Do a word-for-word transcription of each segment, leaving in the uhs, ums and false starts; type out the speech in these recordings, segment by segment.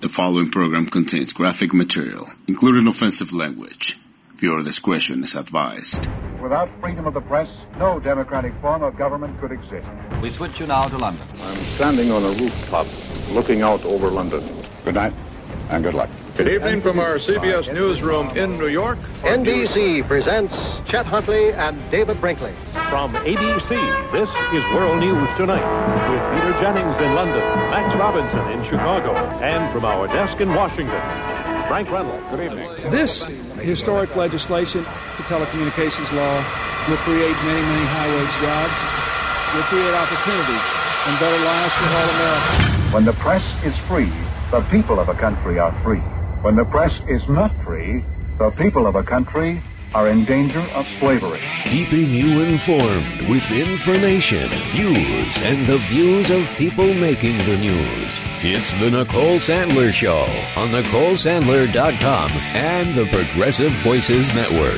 The following program contains graphic material, including offensive language. Viewer discretion is advised. Without freedom of the press, no democratic form of government could exist. We switch you now to London. I'm standing on a rooftop looking out over London. Good night and good luck. Good evening from our C B S newsroom in New York. N B C presents Chet Huntley and David Brinkley. From A B C, this is World News Tonight with Peter Jennings in London, Max Robinson in Chicago, and from our desk in Washington, Frank Reynolds. Good evening. This historic legislation, the telecommunications law, will create many, many high-wage jobs, will create opportunity and better lives for all Americans. When the press is free, the people of a country are free. When the press is not free, the people of a country are in danger of slavery. Keeping you informed with information, news, and the views of people making the news. It's the Nicole Sandler Show on Nicole Sandler dot com and the Progressive Voices Network.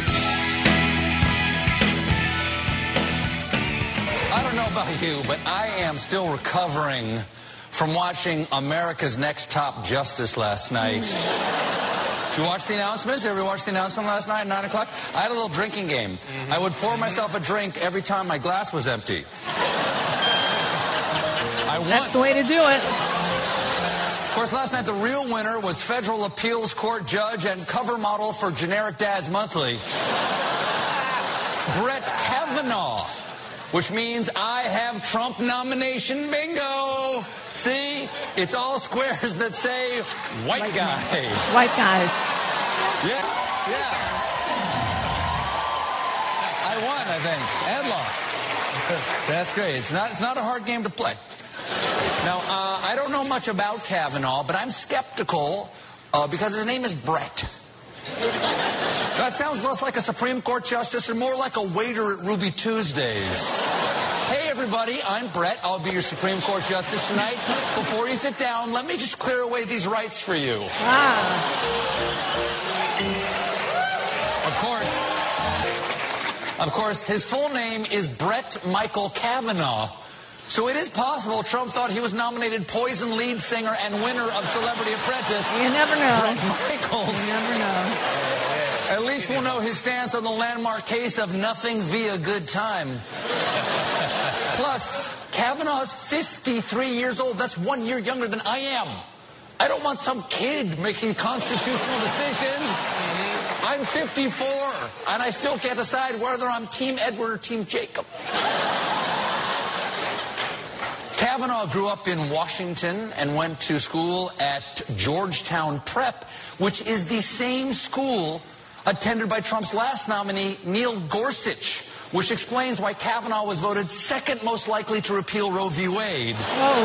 I don't know about you, but I am still recovering from watching America's Next Top Justice last night. Did you watch the announcements? Everybody watch the announcement last night at nine o'clock? I had a little drinking game. Mm-hmm. I would pour myself a drink every time my glass was empty. I won. That's the way to do it. Of course, last night the real winner was federal appeals court judge and cover model for Generic Dads Monthly, Brett Kavanaugh, which means I have Trump nomination bingo. See, it's all squares that say white, white guy. Man. White guys. Yeah, yeah. I won, I think, and lost. That's great. It's not, it's not a hard game to play. Now, uh, I don't know much about Kavanaugh, but I'm skeptical uh, because his name is Brett. That sounds less like a Supreme Court justice and more like a waiter at Ruby Tuesdays. Hey, everybody, I'm Brett. I'll be your Supreme Court justice tonight. Before you sit down, let me just clear away these rights for you. Ah. Of course, of course, his full name is Brett Michael Kavanaugh. So it is possible Trump thought he was nominated Poison lead singer and winner of Celebrity Apprentice. You never know. Brett Michaels. You never know. At least we'll know his stance on the landmark case of nothing via good time. Plus, Kavanaugh's fifty-three years old. That's one year younger than I am. I don't want some kid making constitutional decisions. I'm fifty-four, and I still can't decide whether I'm Team Edward or Team Jacob. Kavanaugh grew up in Washington and went to school at Georgetown Prep, which is the same school attended by Trump's last nominee, Neil Gorsuch, which explains why Kavanaugh was voted second most likely to repeal Roe v. Wade.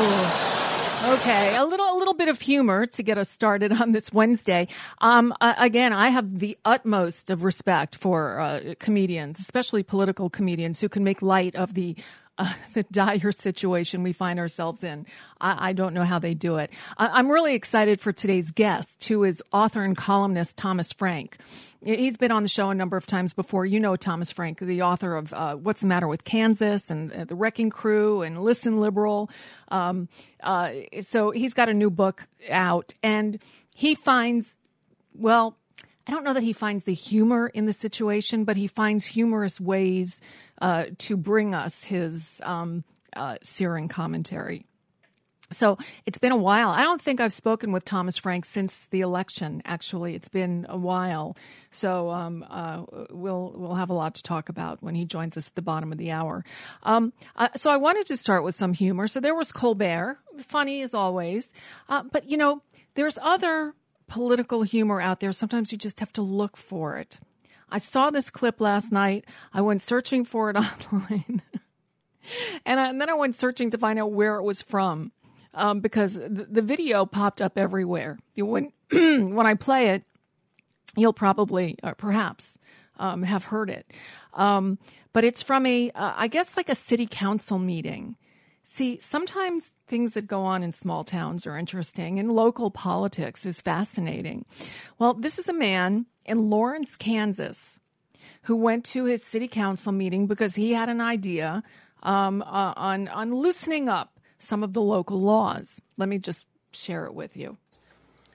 Oh, okay. A little, a little bit of humor to get us started on this Wednesday. Um, uh, again, I have the utmost of respect for uh, comedians, especially political comedians, who can make light of the Uh, the dire situation we find ourselves in. I, I don't know how they do it. I, I'm really excited for today's guest, who is author and columnist Thomas Frank. He's been on the show a number of times before. You know Thomas Frank, the author of uh, What's the Matter with Kansas and uh, The Wrecking Crew and Listen Liberal. Um, uh, so he's got a new book out, and he finds, well, I don't know that he finds the humor in the situation, but he finds humorous ways uh, to bring us his um, uh, searing commentary. So it's been a while. I don't think I've spoken with Thomas Frank since the election, actually. It's been a while. So um, uh, we'll we'll have a lot to talk about when he joins us at the bottom of the hour. Um, uh, so I wanted to start with some humor. So there was Colbert, funny as always. Uh, but, you know, there's other political humor out there. Sometimes you just have to look for it. I saw this clip last night. I went searching for it online. and, I, and then I went searching to find out where it was from, um, because the, the video popped up everywhere. When, when I play it, you'll probably, or perhaps, um, have heard it. Um, but it's from a, uh, I guess like a city council meeting. See, sometimes things that go on in small towns are interesting, and local politics is fascinating. Well, this is a man in Lawrence, Kansas, who went to his city council meeting because he had an idea um, uh, on, on loosening up some of the local laws. Let me just share it with you.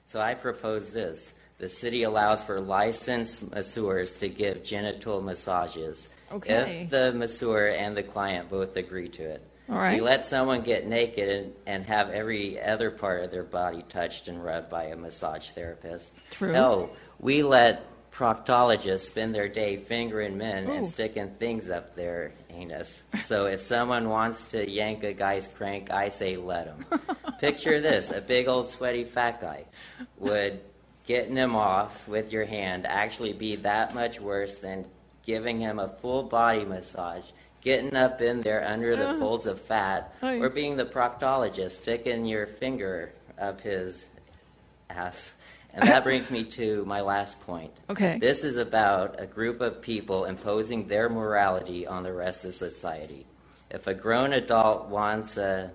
So I propose this. The city allows for licensed masseurs to give genital massages Okay. if the masseur and the client both agree to it. All right. We let someone get naked and, and have every other part of their body touched and rubbed by a massage therapist. True. No, we let proctologists spend their day fingering men Ooh. and sticking things up their anus. So if someone wants to yank a guy's crank, I say let him. Picture this, a big old sweaty fat guy. Would getting him off with your hand actually be that much worse than giving him a full body massage, getting up in there under the Uh, folds of fat, I- or being the proctologist, sticking your finger up his ass? And that brings me to my last point. Okay. This is about a group of people imposing their morality on the rest of society. If a grown adult wants a,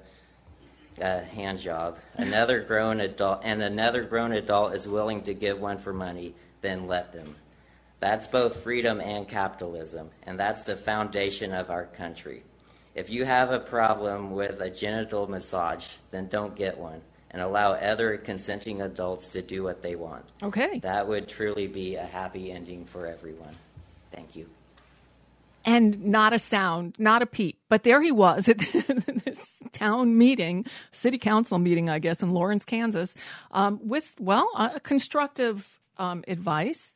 a hand job, another grown adult, and another grown adult is willing to give one for money, then let them. That's both freedom and capitalism, and that's the foundation of our country. If you have a problem with a genital massage, then don't get one, and allow other consenting adults to do what they want. Okay. That would truly be a happy ending for everyone. Thank you. And not a sound, not a peep. But there he was at this town meeting, city council meeting, I guess, in Lawrence, Kansas, um, with, well, uh, constructive um, advice.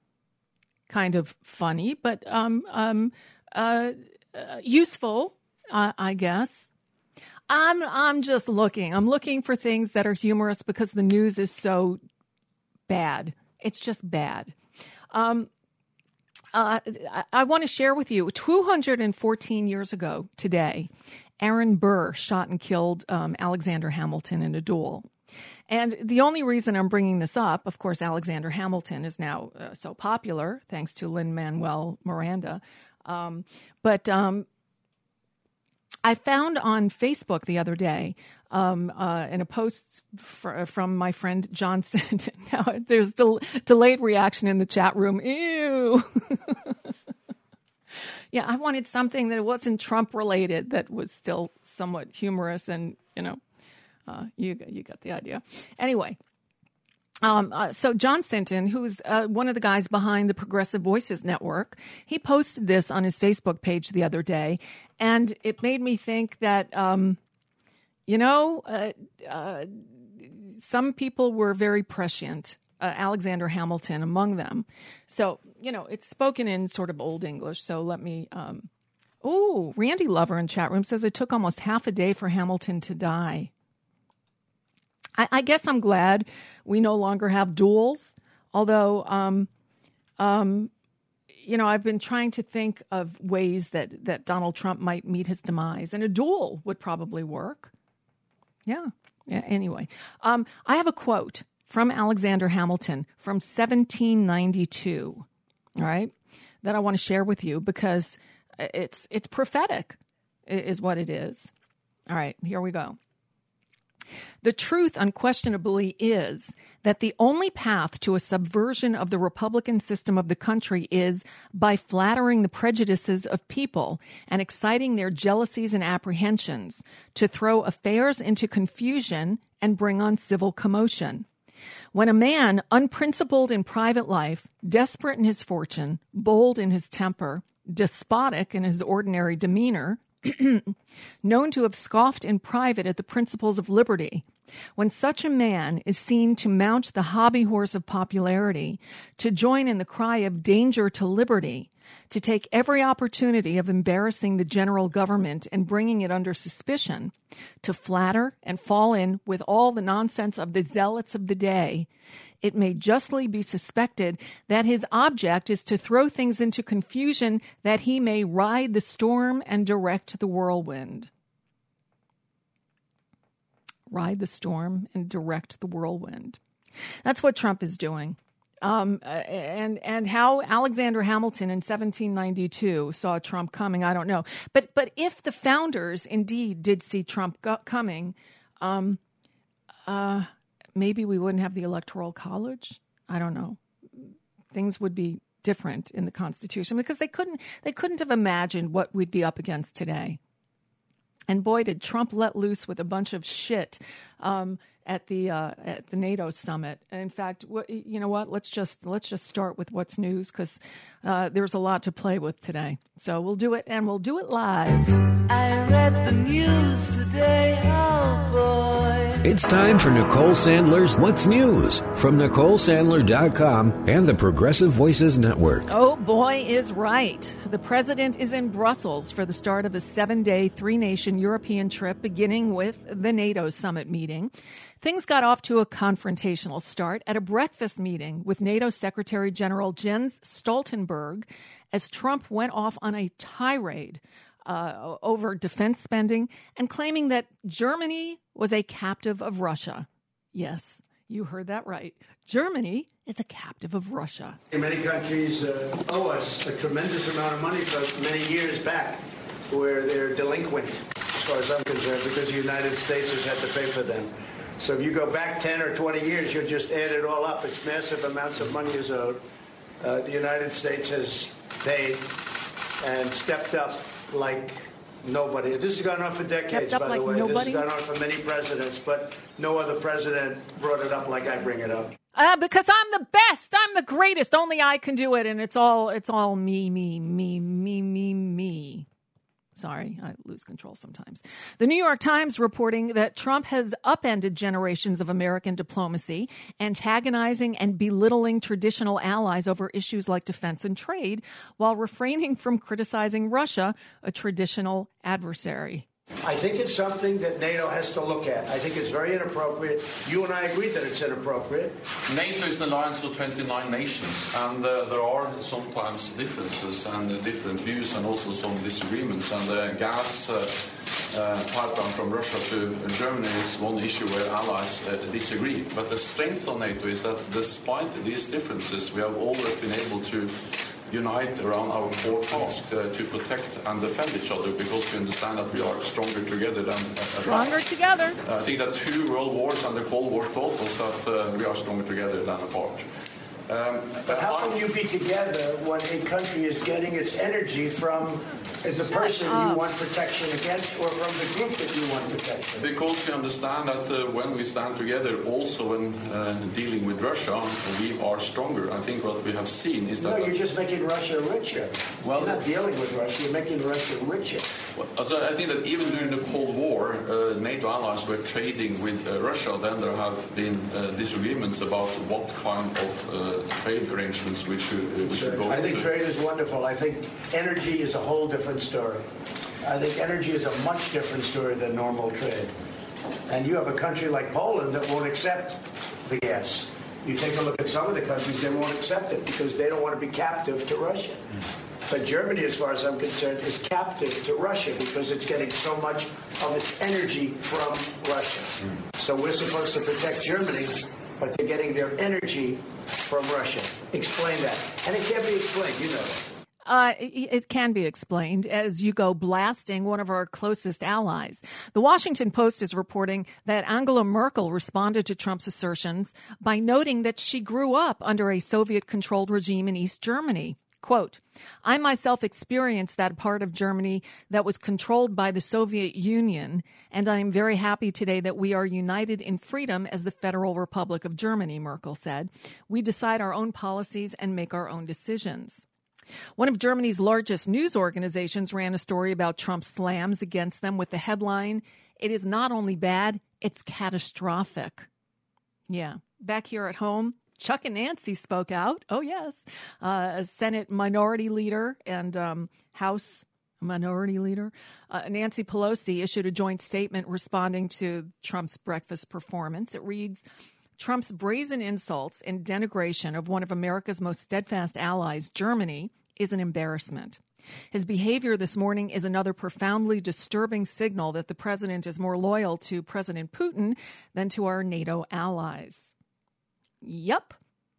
Kind of funny, but um, um, uh, uh, useful, uh, I guess. I'm I'm just looking. I'm looking for things that are humorous because the news is so bad. It's just bad. Um, uh, I, I want to share with you, two hundred fourteen years ago today, Aaron Burr shot and killed um, Alexander Hamilton in a duel. And the only reason I'm bringing this up, of course, Alexander Hamilton is now uh, so popular, thanks to Lin-Manuel Miranda. Um, but um, I found on Facebook the other day um, uh, in a post fr- from my friend John Sinton. Now, there's del- delayed reaction in the chat room. Ew. Yeah, I wanted something that wasn't Trump related that was still somewhat humorous and, you know. Uh, you you got the idea. Anyway, um, uh, so John Sinton, who's uh, one of the guys behind the Progressive Voices Network, he posted this on his Facebook page the other day, and it made me think that, um, you know, uh, uh, some people were very prescient, uh, Alexander Hamilton among them. So, you know, it's spoken in sort of Old English, so let me... Um, oh, Randy Lover in chat room says it took almost half a day for Hamilton to die. I guess I'm glad we no longer have duels, although, um, um, you know, I've been trying to think of ways that, that Donald Trump might meet his demise, and a duel would probably work. Yeah. yeah anyway, um, I have a quote from Alexander Hamilton from seventeen ninety-two, all right, that I want to share with you because it's it's prophetic, is what it is. All right, here we go. The truth unquestionably is that the only path to a subversion of the Republican system of the country is by flattering the prejudices of people and exciting their jealousies and apprehensions to throw affairs into confusion and bring on civil commotion. When a man unprincipled in private life, desperate in his fortune, bold in his temper, despotic in his ordinary demeanor, known to have scoffed in private at the principles of liberty, when such a man is seen to mount the hobby horse of popularity, to join in the cry of danger to liberty, to take every opportunity of embarrassing the general government and bringing it under suspicion, to flatter and fall in with all the nonsense of the zealots of the day, it may justly be suspected that his object is to throw things into confusion that he may ride the storm and direct the whirlwind. Ride the storm and direct the whirlwind. That's what Trump is doing. Um, and and how Alexander Hamilton in seventeen ninety-two saw Trump coming, I don't know. But but if the founders indeed did see Trump go- coming, um, uh, maybe we wouldn't have the Electoral College. I don't know. Things would be different in the Constitution because they couldn't they couldn't have imagined what we'd be up against today. And boy, did Trump let loose with a bunch of shit um, at the uh, at the NATO summit. In fact, what, you know what? Let's just let's just start with what's news, because uh, there's a lot to play with today. So we'll do it, and we'll do it live. I read the news today, oh boy. It's time for Nicole Sandler's What's News from Nicole Sandler dot com and the Progressive Voices Network. Oh, boy is right. The president is in Brussels for the start of a seven-day, three-nation European trip, beginning with the NATO summit meeting. Things got off to a confrontational start at a breakfast meeting with NATO Secretary General Jens Stoltenberg as Trump went off on a tirade Uh, over defense spending and claiming that Germany was a captive of Russia. Yes, you heard that right. Germany is a captive of Russia. Many countries uh, owe us a tremendous amount of money for many years back, where they're delinquent, as far as I'm concerned, because the United States has had to pay for them. So if you go back ten or twenty years, you'll just add it all up. It's massive amounts of money is owed. Uh, the United States has paid and stepped up like nobody. This has gone on for decades, by like the way. Nobody? This has gone on for many presidents, but no other president brought it up like I bring it up. Uh, because I'm the best. I'm the greatest. Only I can do it. And it's all it's all me, me, me, me, me, me. Sorry, I lose control sometimes. The New York Times reporting that Trump has upended generations of American diplomacy, antagonizing and belittling traditional allies over issues like defense and trade, while refraining from criticizing Russia, a traditional adversary. I think it's something that NATO has to look at. I think it's very inappropriate. You and I agree that it's inappropriate. NATO is an alliance of twenty-nine nations, and uh, there are sometimes differences and uh, different views and also some disagreements. And the gas uh, uh, pipeline from Russia to Germany is one issue where allies uh, disagree. But the strength of NATO is that despite these differences, we have always been able to unite around our core task uh, to protect and defend each other, because we understand that we are stronger together than uh, stronger together. Uh, I think that two world wars and the Cold War taught us that uh, we are stronger together than apart. Um, but how can you be together when a country is getting its energy from the person you want protection against, or from the group that you want protection? Because we understand that uh, when we stand together, also when uh, dealing with Russia, we are stronger. I think what we have seen is that... No, you're just making Russia richer. Well, you're not dealing with Russia, you're making Russia richer. Well, so I think that even during the Cold War, uh, NATO allies were trading with uh, Russia. Then there have been uh, disagreements about what kind of uh, trade arrangements we should, uh, we should sure. go I think to. trade is wonderful. I think energy is a whole different story. I think energy is a much different story than normal trade. And you have a country like Poland that won't accept the gas. You take a look at some of the countries, they won't accept it because they don't want to be captive to Russia. But Germany, as far as I'm concerned, is captive to Russia because it's getting so much of its energy from Russia. So we're supposed to protect Germany, but they're getting their energy from Russia. Explain that. And it can't be explained, you know that. Uh, it, it can be explained as you go blasting one of our closest allies. The Washington Post is reporting that Angela Merkel responded to Trump's assertions by noting that she grew up under a Soviet-controlled regime in East Germany. Quote, I myself experienced that part of Germany that was controlled by the Soviet Union, and I am very happy today that we are united in freedom as the Federal Republic of Germany, Merkel said. We decide our own policies and make our own decisions. One of Germany's largest news organizations ran a story about Trump's slams against them with the headline, it is not only bad, it's catastrophic. Yeah. Back here at home, Chuck and Nancy spoke out. Oh, yes. Uh, a Senate Minority Leader and um, House Minority Leader uh, Nancy Pelosi issued a joint statement responding to Trump's breakfast performance. It reads, Trump's brazen insults and denigration of one of America's most steadfast allies, Germany, is an embarrassment. His behavior this morning is another profoundly disturbing signal that the president is more loyal to President Putin than to our NATO allies. Yep.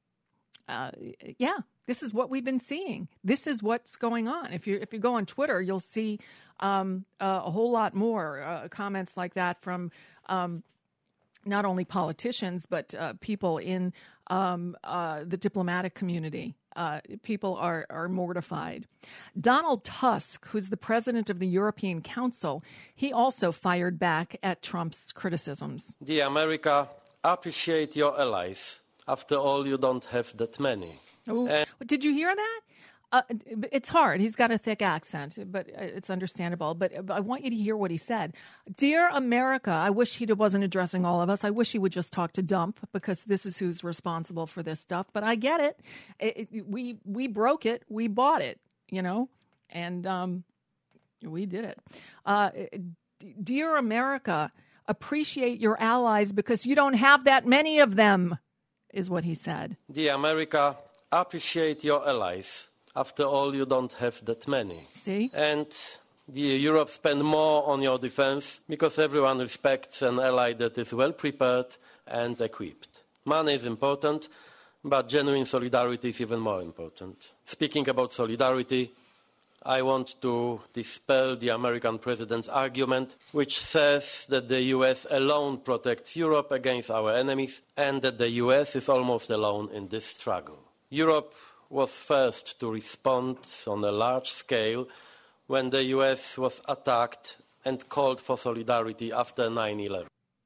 Uh, yeah, this is what we've been seeing. This is what's going on. If you if you go on Twitter, you'll see um, uh, a whole lot more uh, comments like that from um, not only politicians, but uh, people in um, uh, the diplomatic community. Uh, people are, are mortified. Donald Tusk, who's the president of the European Council, he also fired back at Trump's criticisms. The America appreciate your allies. After all, you don't have that many. And did you hear that? Uh, it's hard. He's got a thick accent, but it's understandable. But I want you to hear what he said. Dear America, I wish he wasn't addressing all of us. I wish he would just talk to Dump, because this is who's responsible for this stuff. But I get it. it, it we we broke it. We bought it, you know, and um, we did it. Uh, dear America, appreciate your allies because you don't have that many of them, is what he said. Dear America, appreciate your allies. After all, you don't have that many. See? And the Europe spend more on your defense because everyone respects an ally that is well prepared and equipped. Money is important, but genuine solidarity is even more important. Speaking about solidarity, I want to dispel the American president's argument, which says that the U S alone protects Europe against our enemies and that the U S is almost alone in this struggle. Europe was first to respond on a large scale when the U S was attacked and called for solidarity after nine eleven.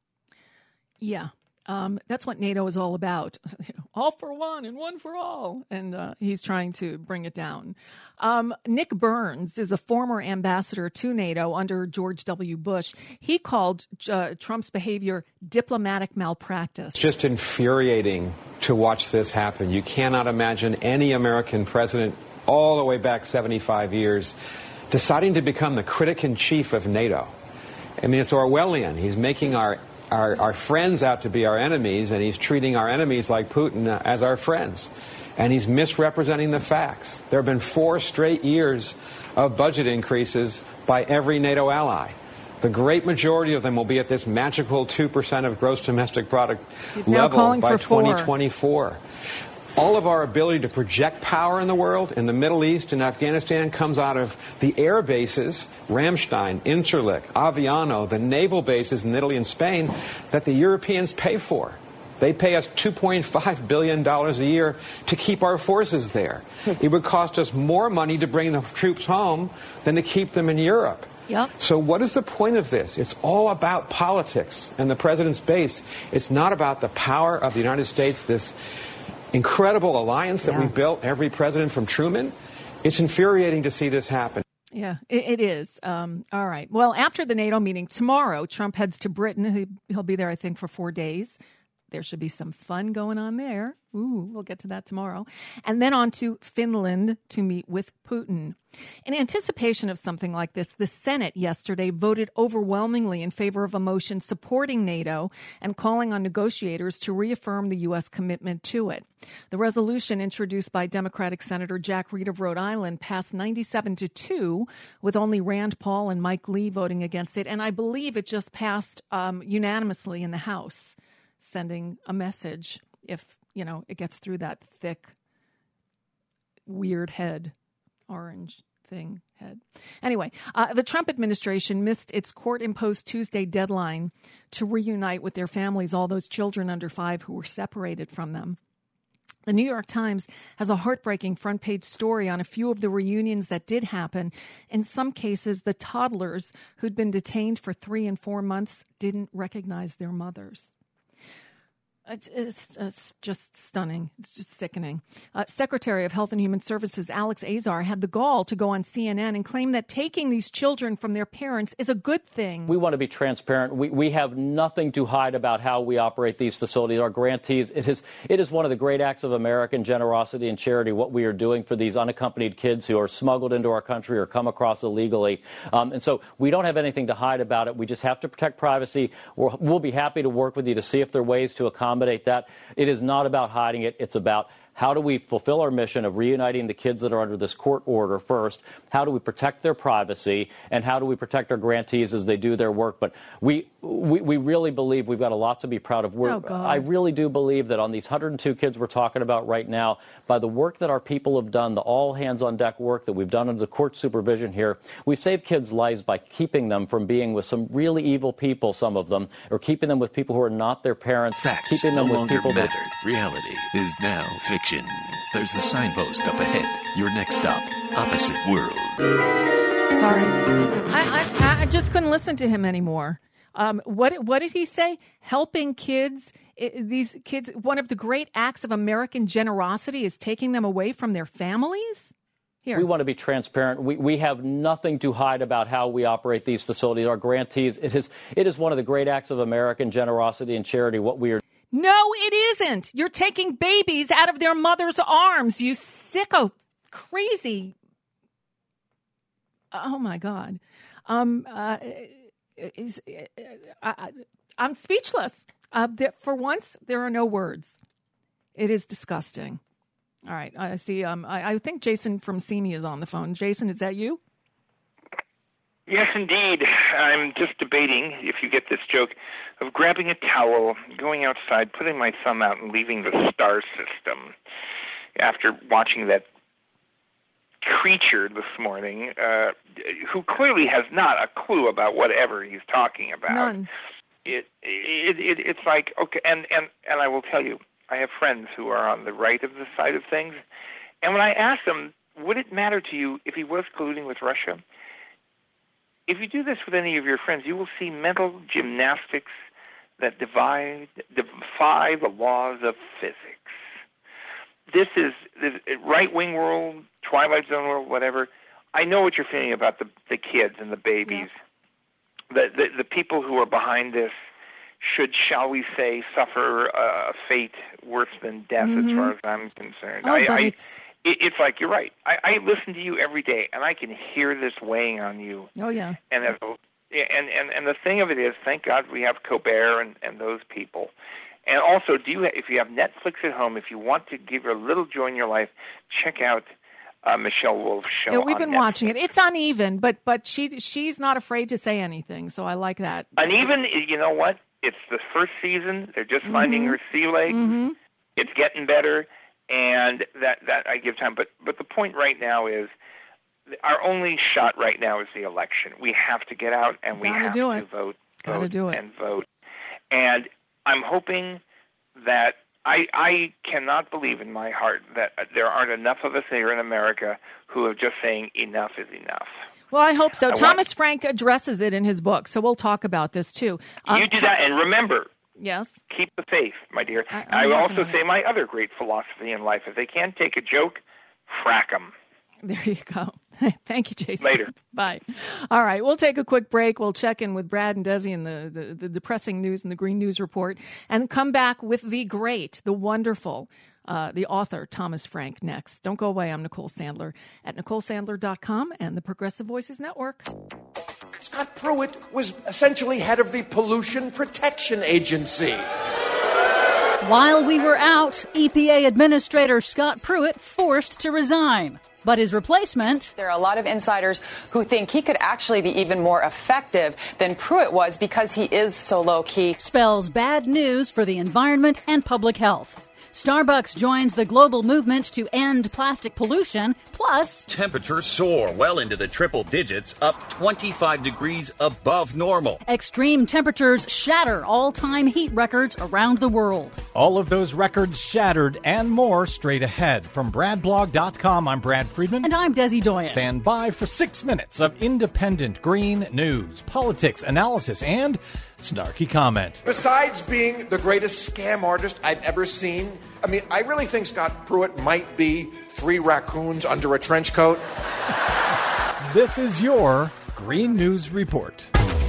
Yeah, um, that's what NATO is all about. All for one and one for all. And uh, he's trying to bring it down. Um, Nick Burns is a former ambassador to NATO under George W. Bush. He called uh, Trump's behavior diplomatic malpractice. It's just infuriating to watch this happen. You cannot imagine any American president all the way back seventy-five years deciding to become the critic in chief of NATO. I mean, it's Orwellian. He's making our Our, our friends out to be our enemies, and he's treating our enemies like Putin uh, as our friends. And he's misrepresenting the facts. There have been four straight years of budget increases by every NATO ally. The great majority of them will be at this magical two percent of gross domestic product he's now level calling by for four. twenty twenty-four. All of our ability to project power in the world, in the Middle East and Afghanistan, comes out of the air bases, Ramstein, Incirlik, Aviano, the naval bases in Italy and Spain, that the Europeans pay for. They pay us two point five billion dollars a year to keep our forces there. It would cost us more money to bring the troops home than to keep them in Europe. Yep. So what is the point of this? It's all about politics and the president's base. It's not about the power of the United States, this incredible alliance that yeah. we built, every president from Truman. It's infuriating to see this happen. Yeah, it, it is. Um, all right. Well, after the NATO meeting tomorrow, Trump heads to Britain. He, he'll be there, I think, for four days. There should be some fun going on there. Ooh, we'll get to that tomorrow. And then on to Finland to meet with Putin. In anticipation of something like this, the Senate yesterday voted overwhelmingly in favor of a motion supporting NATO and calling on negotiators to reaffirm the U S commitment to it. The resolution, introduced by Democratic Senator Jack Reed of Rhode Island, passed ninety-seven to two, with only Rand Paul and Mike Lee voting against it. And I believe it just passed um, unanimously in the House, sending a message if, you know, it gets through that thick, weird head, orange thing head. Anyway, uh, the Trump administration missed its court-imposed Tuesday deadline to reunite with their families all those children under five who were separated from them. The New York Times has a heartbreaking front-page story on a few of the reunions that did happen. In some cases, the toddlers who'd been detained for three and four months didn't recognize their mothers. It's, it's, it's just stunning. It's just sickening. Uh, Secretary of Health and Human Services Alex Azar had the gall to go on C N N and claim that taking these children from their parents is a good thing. We want to be transparent. We, we have nothing to hide about how we operate these facilities. Our grantees, it is, it is one of the great acts of American generosity and charity, what we are doing for these unaccompanied kids who are smuggled into our country or come across illegally. Um, and so we don't have anything to hide about it. We just have to protect privacy. We're, we'll be happy to work with you to see if there are ways to accommodate accommodate that. It is not about hiding it. It's about how do we fulfill our mission of reuniting the kids that are under this court order first? How do we protect their privacy? And how do we protect our grantees as they do their work? But we we, we really believe we've got a lot to be proud of. We're, oh, God. I really do believe that on these one hundred two kids we're talking about right now, by the work that our people have done, the all-hands-on-deck work that we've done under the court supervision here, we've saved kids' lives by keeping them from being with some really evil people, some of them, or keeping them with people who are not their parents. Facts keeping them no with longer people matter. that... Reality is now fiction. There's a signpost up ahead. Your next stop, opposite world. Sorry. I, I, I just couldn't listen to him anymore. Um, what what did he say? Helping kids it, these kids, one of the great acts of American generosity is taking them away from their families? Here. We want to be transparent. We we have nothing to hide about how we operate these facilities. Our grantees, it is it is one of the great acts of American generosity and charity. What we are. No, it isn't. You're taking babies out of their mother's arms. You sicko, crazy. Oh my God. Um. Uh. Is. Uh, I, I'm speechless. Uh. There, for once, there are no words. It is disgusting. All right, I see. Um, I, I think Jason from SEMI is on the phone. Jason, is that you? Yes, indeed. I'm just debating, if you get this joke, of grabbing a towel, going outside, putting my thumb out, and leaving the star system. After watching that creature this morning, uh, who clearly has not a clue about whatever he's talking about. None. It, it, it, it's like, okay, and, and, and I will tell you, I have friends who are on the right of the side of things, and when I ask them, would it matter to you if he was colluding with Russia? If you do this with any of your friends, you will see mental gymnastics that divide, defy the laws of physics. This is this right-wing world, Twilight Zone world, whatever. I know what you're feeling about the, the kids and the babies. Yeah. The, the, the people who are behind this should, shall we say, suffer a fate worse than death, mm-hmm. as far as I'm concerned. Oh, I, but I, it's... It, it's like, you're right. I, I listen to you every day, and I can hear this weighing on you. Oh, yeah. And as, and, and, and the thing of it is, thank God we have Colbert and, and those people. And also, do you if you have Netflix at home, if you want to give a little joy in your life, check out uh, Michelle Wolf's show. Yeah, we've on been Netflix. watching it. It's uneven, but but she she's not afraid to say anything, so I like that. Uneven, you know what? It's the first season. They're just mm-hmm. finding her sea legs. Mm-hmm. It's getting better, and that, that I give time. But but the point right now is our only shot right now is the election. We have to get out, and we Gotta have do to it. vote, Gotta vote, do it. and vote. And I'm hoping that I, I cannot believe in my heart that there aren't enough of us here in America who are just saying enough is enough. Well, I hope so. I Thomas want, Frank addresses it in his book, so we'll talk about this too. Um, you do that, and remember, yes, keep the faith, my dear. I, I will also say my other great philosophy in life: if they can't take a joke, frack them. There you go. Thank you, Jason. Later. Bye. All right, we'll take a quick break. We'll check in with Brad and Desi and the, the, the depressing news and the Green News Report, and come back with the great, the wonderful, uh, the author, Thomas Frank, next. Don't go away. I'm Nicole Sandler at Nicole Sandler dot com and the Progressive Voices Network. Scott Pruitt was essentially head of the Pollution Protection Agency. While we were out, E P A Administrator Scott Pruitt forced to resign. But his replacement... There are a lot of insiders who think he could actually be even more effective than Pruitt was because he is so low-key. Spells bad news for the environment and public health. Starbucks joins the global movement to end plastic pollution, plus... Temperatures soar well into the triple digits, up twenty-five degrees above normal. Extreme temperatures shatter all-time heat records around the world. All of those records shattered and more straight ahead. From Brad Blog dot com, I'm Brad Friedman. And I'm Desi Doyen. Stand by for six minutes of independent green news, politics, analysis, and... snarky comment. Besides being the greatest scam artist I've ever seen, I mean, I really think Scott Pruitt might be three raccoons under a trench coat. This is your Green News Report.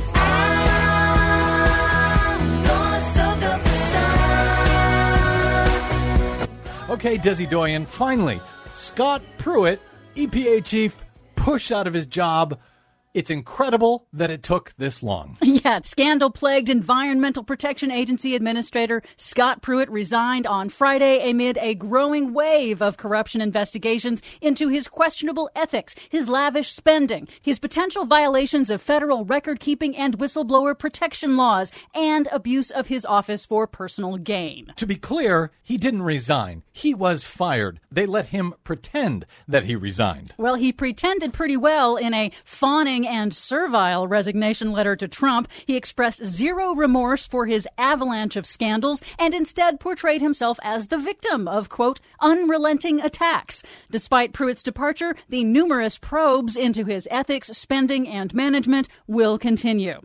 Okay, Desi Doyen, finally, Scott Pruitt, E P A chief, pushed out of his job. It's incredible that it took this long. Yeah, scandal-plagued Environmental Protection Agency Administrator Scott Pruitt resigned on Friday amid a growing wave of corruption investigations into his questionable ethics, his lavish spending, his potential violations of federal record-keeping and whistleblower protection laws, and abuse of his office for personal gain. To be clear, he didn't resign. He was fired. They let him pretend that he resigned. Well, he pretended pretty well in a fawning and servile resignation letter to Trump. He expressed zero remorse for his avalanche of scandals and instead portrayed himself as the victim of, quote, unrelenting attacks. Despite Pruitt's departure, the numerous probes into his ethics, spending, and management will continue. Good.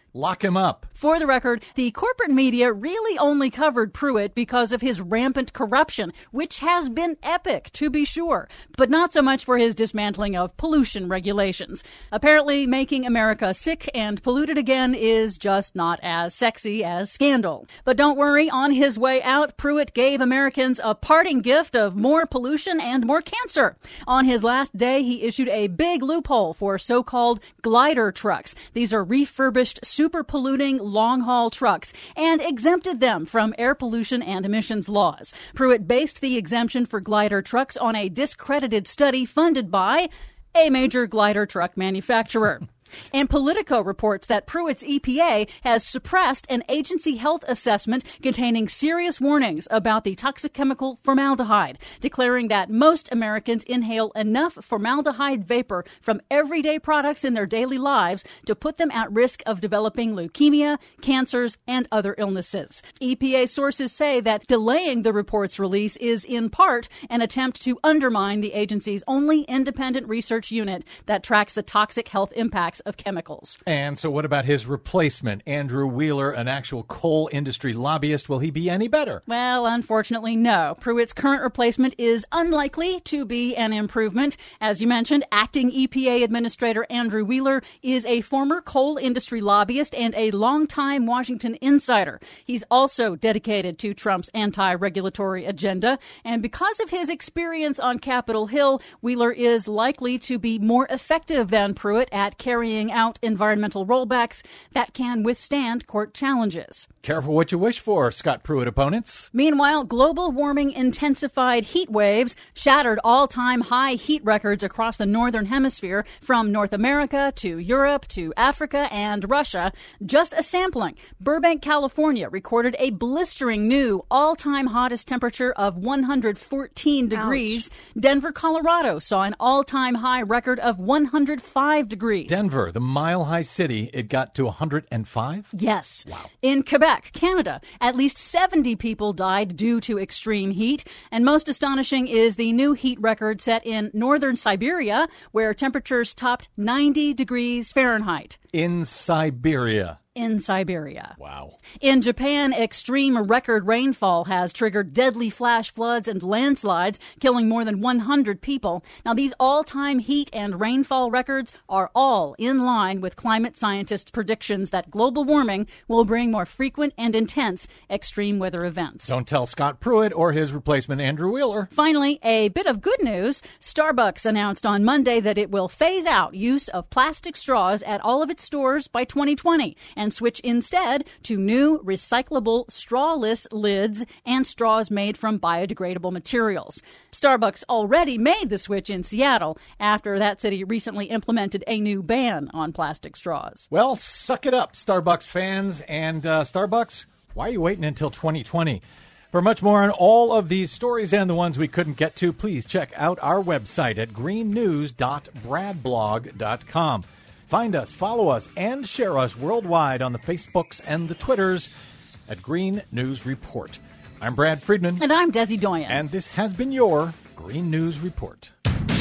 Lock him up. For the record, the corporate media really only covered Pruitt because of his rampant corruption, which has been epic, to be sure, but not so much for his dismantling of pollution regulations. Apparently, making America sick and polluted again is just not as sexy as scandal. But don't worry, on his way out, Pruitt gave Americans a parting gift of more pollution and more cancer. On his last day, he issued a big loophole for so-called glider trucks. These are refurbished, super polluting long-haul trucks, and exempted them from air pollution and emissions laws. Pruitt based the exemption for glider trucks on a discredited study funded by a major glider truck manufacturer. And Politico reports that Pruitt's E P A has suppressed an agency health assessment containing serious warnings about the toxic chemical formaldehyde, declaring that most Americans inhale enough formaldehyde vapor from everyday products in their daily lives to put them at risk of developing leukemia, cancers, and other illnesses. E P A sources say that delaying the report's release is in part an attempt to undermine the agency's only independent research unit that tracks the toxic health impacts of chemicals. And so what about his replacement, Andrew Wheeler, an actual coal industry lobbyist? Will he be any better? Well, unfortunately, no. Pruitt's current replacement is unlikely to be an improvement. As you mentioned, acting E P A Administrator Andrew Wheeler is a former coal industry lobbyist and a longtime Washington insider. He's also dedicated to Trump's anti-regulatory agenda. And because of his experience on Capitol Hill, Wheeler is likely to be more effective than Pruitt at carrying out environmental rollbacks that can withstand court challenges. Careful what you wish for, Scott Pruitt opponents. Meanwhile, global warming intensified heat waves shattered all-time high heat records across the northern hemisphere, from North America to Europe to Africa and Russia. Just a sampling. Burbank, California recorded a blistering new all-time hottest temperature of one hundred fourteen degrees. Ouch. Denver, Colorado saw an all-time high record of one hundred five degrees. Denver, the mile-high city, it got to one hundred five? Yes. Wow. In Quebec, Canada, at least seventy people died due to extreme heat. And most astonishing is the new heat record set in northern Siberia, where temperatures topped ninety degrees Fahrenheit. In Siberia. In Siberia. Wow. In Japan, extreme record rainfall has triggered deadly flash floods and landslides, killing more than one hundred people. Now, these all-time heat and rainfall records are all in line with climate scientists' predictions that global warming will bring more frequent and intense extreme weather events. Don't tell Scott Pruitt or his replacement Andrew Wheeler. Finally, a bit of good news. Starbucks announced on Monday that it will phase out use of plastic straws at all of its stores by twenty twenty and switch instead to new recyclable strawless lids and straws made from biodegradable materials. Starbucks already made the switch in Seattle after that city recently implemented a new ban on plastic straws. Well, suck it up, Starbucks fans. And uh, Starbucks, why are you waiting until twenty twenty? For much more on all of these stories and the ones we couldn't get to, please check out our website at green news dot brad blog dot com. Find us, follow us, and share us worldwide on the Facebooks and the Twitters at Green News Report. I'm Brad Friedman. And I'm Desi Doyen. And this has been your Green News Report.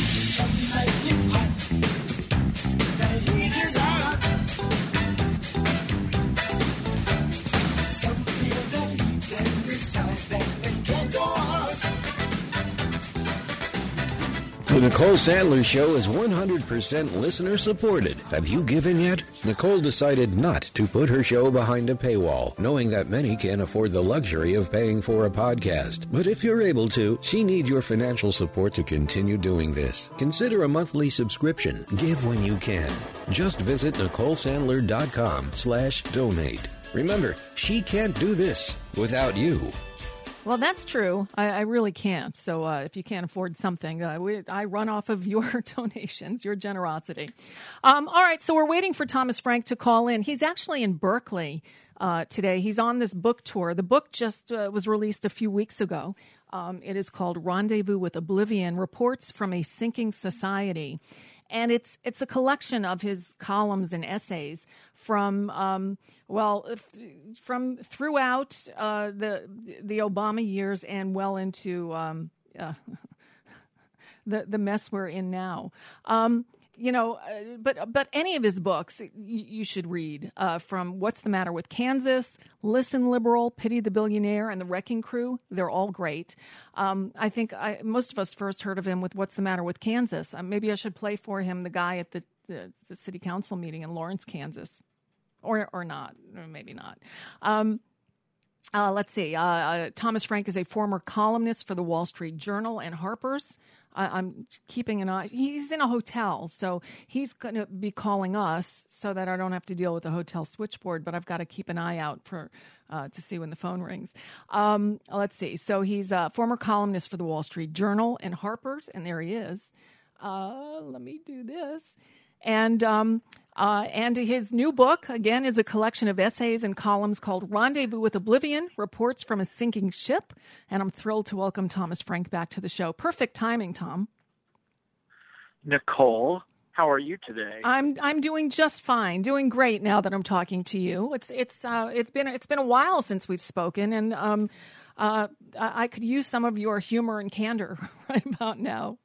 The Nicole Sandler Show is one hundred percent listener supported. Have you given yet? Nicole decided not to put her show behind a paywall, knowing that many can't afford the luxury of paying for a podcast. But if you're able to, she needs your financial support to continue doing this. Consider a monthly subscription. Give when you can. Just visit Nicole Sandler dot com slash donate. Remember, she can't do this without you. Well, that's true. I, I really can't. So uh, if you can't afford something, uh, we, I run off of your donations, your generosity. Um, all right. So we're waiting for Thomas Frank to call in. He's actually in Berkeley uh, today. He's on this book tour. The book just uh, was released a few weeks ago. Um, it is called Rendezvous with Oblivion, Reports from a Sinking Society. And it's it's a collection of his columns and essays from um, well from throughout uh, the the Obama years and well into um, uh, the the mess we're in now. Um, you know, uh, but but any of his books you, you should read. Uh, from What's the Matter with Kansas, Listen Liberal, Pity the Billionaire, and The Wrecking Crew. They're all great. Um, I think I, most of us first heard of him with What's the Matter with Kansas. Uh, maybe I should play for him the guy at the, the, the city council meeting in Lawrence, Kansas. Or or not, or maybe not. Um, uh, let's see. Uh, uh, Thomas Frank is a former columnist for the Wall Street Journal and Harper's. I, I'm keeping an eye. He's in a hotel, so he's going to be calling us so that I don't have to deal with the hotel switchboard, but I've got to keep an eye out for uh, to see when the phone rings. Um, let's see. So he's a former columnist for the Wall Street Journal and Harper's, and there he is. Uh, let me do this. And um, uh, and his new book, again, is a collection of essays and columns called Rendezvous with Oblivion, Reports from a Sinking Ship. And I'm thrilled to welcome Thomas Frank back to the show. Perfect timing, Tom. Nicole, how are you today? I'm I'm doing just fine, doing great now that I'm talking to you. It's it's uh, it's been it's been a while since we've spoken, and um, uh, I could use some of your humor and candor right about now.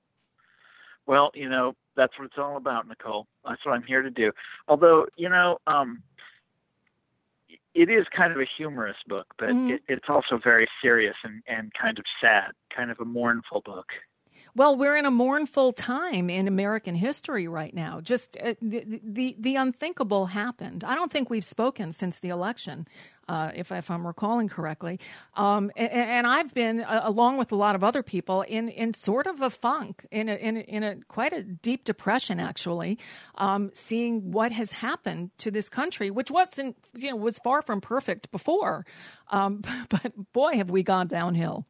Well, you know, that's what it's all about, Nicole. That's what I'm here to do. Although, you know, um, it is kind of a humorous book, but mm-hmm. it, it's also very serious and, and kind of sad, kind of a mournful book. Well, we're in a mournful time in American history right now. Just uh, the, the the unthinkable happened. I don't think we've spoken since the election, uh, if, if I'm recalling correctly. Um, and, and I've been, uh, along with a lot of other people, in, in sort of a funk, in a, in a, in a quite a deep depression, actually, um, seeing what has happened to this country, which wasn't, you know, was far from perfect before. Um, but boy, have we gone downhill.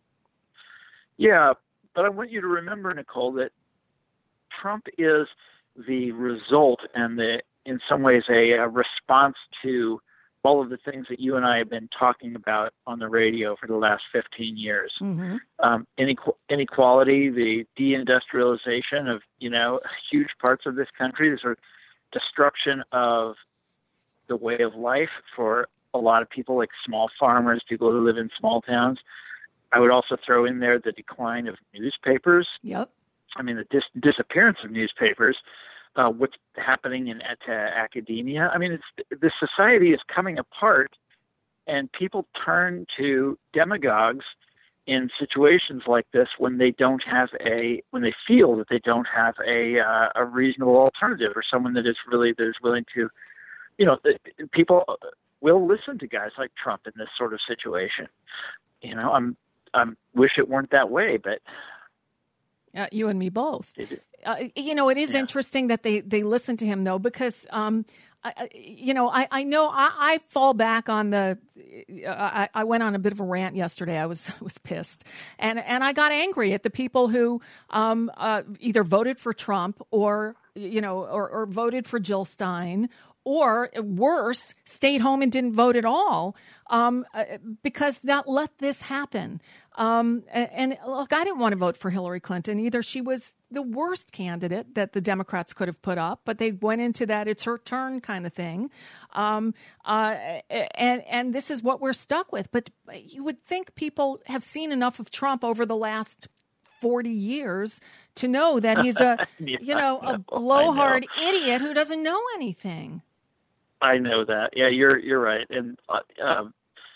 Yeah. But I want you to remember, Nicole, that Trump is the result and the, in some ways, a, a response to all of the things that you and I have been talking about on the radio for the last fifteen years. Mm-hmm. Um, inequ- inequality, the deindustrialization of, you know, huge parts of this country, the sort of destruction of the way of life for a lot of people, like small farmers, people who live in small towns. I would also throw in there the decline of newspapers. Yep. I mean, the dis- disappearance of newspapers, uh, what's happening in at, uh, academia. I mean, it's the society is coming apart, and people turn to demagogues in situations like this when they don't have a, when they feel that they don't have a uh, a reasonable alternative, or someone that is really that is willing to, you know, the, people will listen to guys like Trump in this sort of situation. You know, I'm. I wish it weren't that way, but uh, you and me both. Uh, you know, it is yeah. interesting that they, they listen to him, though, because, um, I, you know, I, I know I, I fall back on the uh, I, I went on a bit of a rant yesterday. I was was pissed. And and I got angry at the people who um, uh, either voted for Trump or, you know, or, or voted for Jill Stein, or worse, stayed home and didn't vote at all, um, uh, because that let this happen. Um, and, and look, I didn't want to vote for Hillary Clinton either. She was the worst candidate that the Democrats could have put up, but they went into that it's her turn kind of thing. Um, uh, and, and this is what we're stuck with. But you would think people have seen enough of Trump over the last forty years to know that he's a, yeah, you know, I know, a blowhard know. idiot who doesn't know anything. I know that. Yeah, you're you're right. And uh, um,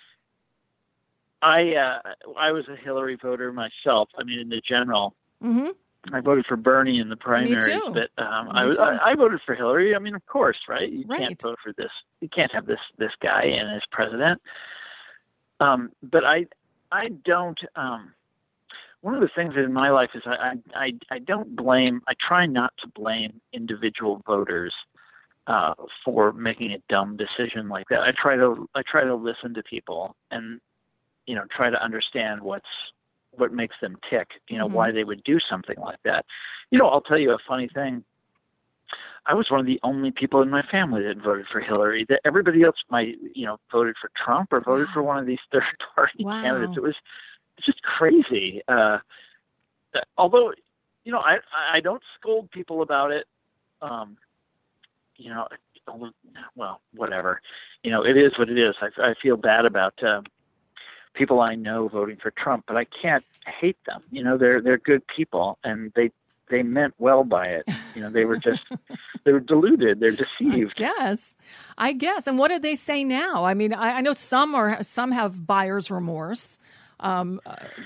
I uh, I was a Hillary voter myself. I mean, in the general, mm-hmm. I voted for Bernie in the primaries, Me too. but um, Me I, was, too. I I voted for Hillary. I mean, of course, right? You Right. can't vote for this. You can't have this this guy in as president. Um, but I I don't. Um, one of the things in my life is I, I I don't blame. I try not to blame individual voters Uh, for making a dumb decision like that. I try to I try to listen to people and, you know, try to understand what's what makes them tick, you know, Mm-hmm. why they would do something like that. You know, I'll tell you a funny thing. I was one of the only people in my family that voted for Hillary. That everybody else might, you know, voted for Trump or voted for one of these third party Wow. candidates. It was it's just crazy. Uh, although, you know, I I don't scold people about it. Um, You know, well, whatever. You know, it is what it is. I, I feel bad about uh, people I know voting for Trump, but I can't hate them. You know, they're they're good people, and they they meant well by it. You know, they were just they were deluded. They're deceived. I guess. I guess. And what do they say now? I mean, I, I know some are some have buyer's remorse. Um,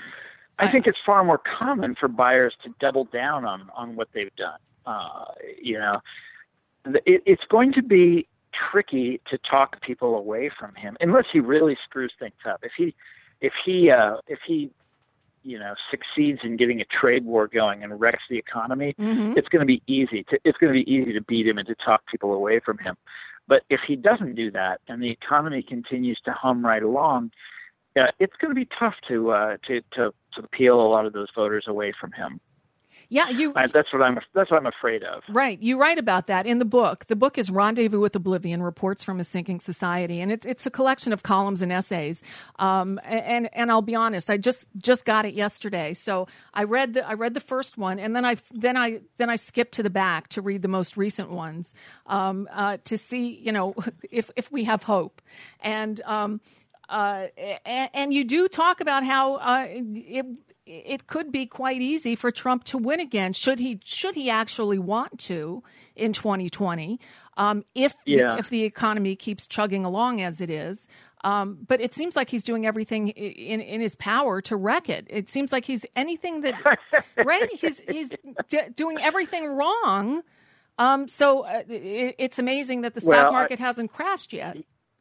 I think it's far more common for buyers to double down on, on what they've done. Uh, you know, it, it's going to be tricky to talk people away from him unless he really screws things up. If he, if he, uh, if he, you know, succeeds in getting a trade war going and wrecks the economy, mm-hmm. it's going to be easy to, it's going to be easy to beat him and to talk people away from him. But if he doesn't do that and the economy continues to hum right along, uh, it's going to be tough to, uh, to, to, to peel a lot of those voters away from him. Yeah, you. I, that's what I'm. That's what I'm afraid of. Right, you write about that in the book. The book is "Rendezvous with Oblivion: Reports from a Sinking Society," and it's it's a collection of columns and essays. Um, and and I'll be honest, I just just got it yesterday, so I read the I read the first one, and then I then I then I skipped to the back to read the most recent ones um, uh, to see, you know, if if we have hope. And um, uh, and, and you do talk about how uh, it. It could be quite easy for Trump to win again, should he should he actually want to in twenty twenty, um, if yeah. the, if the economy keeps chugging along as it is. Um, but it seems like he's doing everything in, in his power to wreck it. It seems like he's anything that right. He's he's d- doing everything wrong. Um, so uh, it, it's amazing that the stock well, market I, hasn't crashed yet.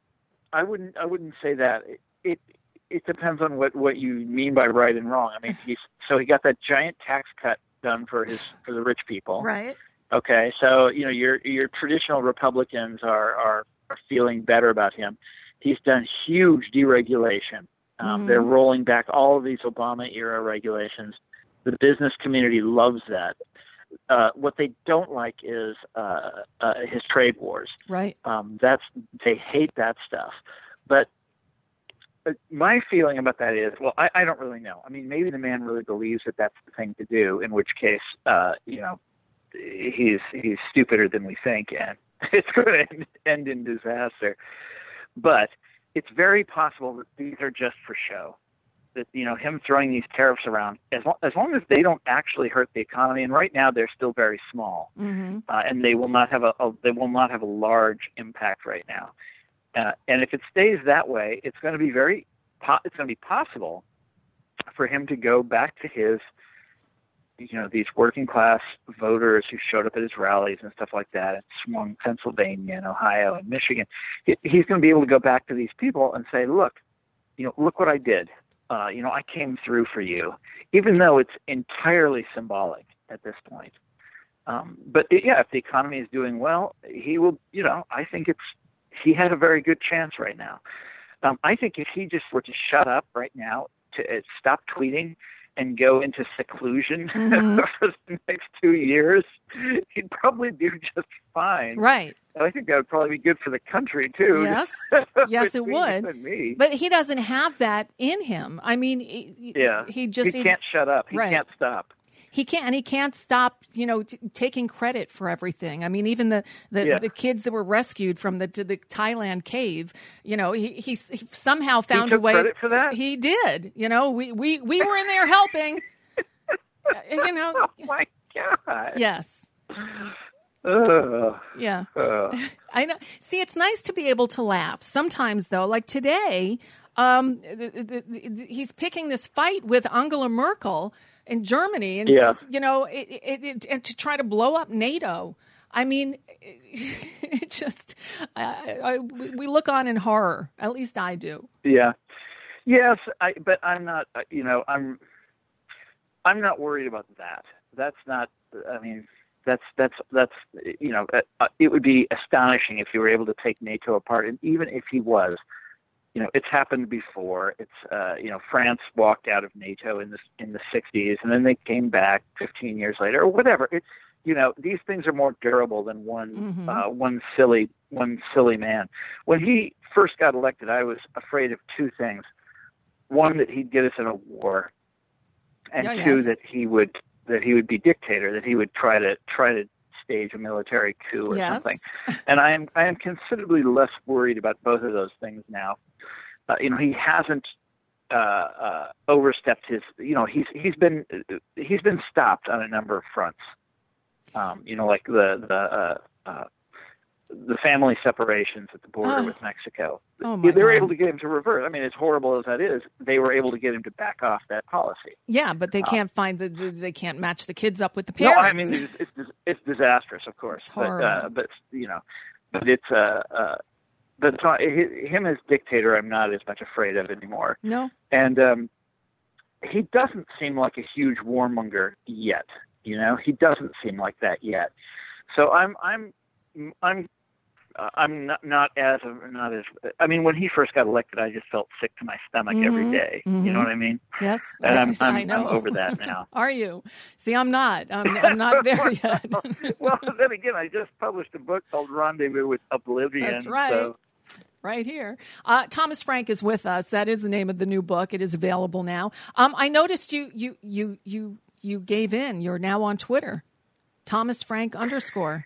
I wouldn't I wouldn't say that. It, it It depends on what, what you mean by right and wrong. I mean, he's, so he got that giant tax cut done for his for the rich people, right? Okay, so you know your your traditional Republicans are are, are feeling better about him. He's done huge deregulation. Um, Mm-hmm. They're rolling back all of these Obama era regulations. The business community loves that. Uh, what they don't like is uh, uh, his trade wars. Right. Um, that's they hate that stuff, but. My feeling about that is, well, I, I don't really know. I mean, maybe the man really believes that that's the thing to do, in which case, uh, you know, he's he's stupider than we think, and it's going to end, end in disaster. But it's very possible that these are just for show. That, you know, him throwing these tariffs around, as long, as long as they don't actually hurt the economy, and right now they're still very small, Mm-hmm. uh, and they will not have a, a they will not have a large impact right now. Uh, and if it stays that way, it's going to be very, po- it's going to be possible for him to go back to his, you know, these working class voters who showed up at his rallies and stuff like that, and swung Pennsylvania and Ohio and Michigan. He, he's going to be able to go back to these people and say, look, you know, look what I did. Uh, you know, I came through for you, even though it's entirely symbolic at this point. Um, but it, yeah, if the economy is doing well, he will, you know, I think it's, he has a very good chance right now. Um, I think if he just were to shut up right now, to uh, stop tweeting and go into seclusion Mm-hmm. for the next two years, he'd probably do just fine. Right. And I think that would probably be good for the country, too. Yes. Yes, it Between would. you and me. But he doesn't have that in him. I mean, he, Yeah. he just he can't shut up. He right. can't stop. He can't, and he can't stop, you know, t- taking credit for everything. I mean, even the the, Yeah. the kids that were rescued from the to the Thailand cave, you know, he he, he somehow found took a way. credit for that? He did. You know, we we, we were in there helping. Uh, you know. Oh my God. Yes. Ugh. Yeah. Ugh. I know. See, it's nice to be able to laugh. Sometimes, though, like today, um, the, the, the, he's picking this fight with Angela Merkel in Germany, and Yeah. you know, it, it, it, and to try to blow up NATO. I mean, it, it just I, I, we look on in horror. At least I do. Yeah. Yes, I, but I'm not. uh, You know, I'm. I'm not worried about that. That's not. I mean, that's that's that's. You know, uh, it would be astonishing if you were able to take NATO apart, and even if he was. You know, it's happened before. It's uh, you know, France walked out of NATO in the in the sixties, and then they came back fifteen years later, or whatever. It's you know, these things are more durable than one Mm-hmm. uh, one silly one silly man. When he first got elected, I was afraid of two things: one, that he'd get us in a war, and Oh, two, yes. that he would that he would be dictator, that he would try to try to stage a military coup or Yes. something. And I am I am considerably less worried about both of those things now. Uh, you know, he hasn't uh, uh, overstepped his. You know, he's he's been he's been stopped on a number of fronts. Um, you know, like the the uh, uh, the family separations at the border Oh. with Mexico. Oh, my they were God. able to get him to reverse. I mean, as horrible as that is, they were able to get him to back off that policy. Yeah, but they Uh, can't find the, the they can't match the kids up with the No, parents. I mean it's it's, it's disastrous, of course. But horrible. uh, but you know, but it's uh, uh but it's not, hi- him as dictator. I'm not as much afraid of anymore. No. And um, he doesn't seem like a huge warmonger yet. You know, he doesn't seem like that yet. So I'm I'm I'm uh, I'm not, not as not as. I mean, when he first got elected, I just felt sick to my stomach every Mhm, day. mhm. You know what I mean? Yes, And I'm I I'm, know. I'm over that now. Are you? See, I'm not. I'm, I'm not there yet. Well, then again, I just published a book called Rendezvous with Oblivion. That's right. So. Right here. Uh, Thomas Frank is with us. That is the name of the new book. It is available now. Um, I noticed you you you you you gave in. You're now on Twitter. Thomas Frank underscore.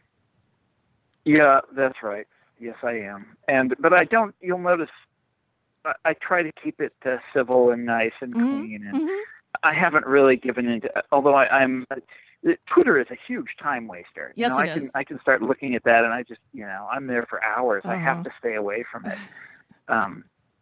Yeah, that's right. Yes, I am. And but I don't. You'll notice I, I try to keep it uh, civil and nice and clean, and I haven't really given into. Although I, I'm, uh, Twitter is a huge time waster. Yes, you know, it I can is. I can start looking at that, and I just you know I'm there for hours. I have Uh-huh. to stay away from it. Um,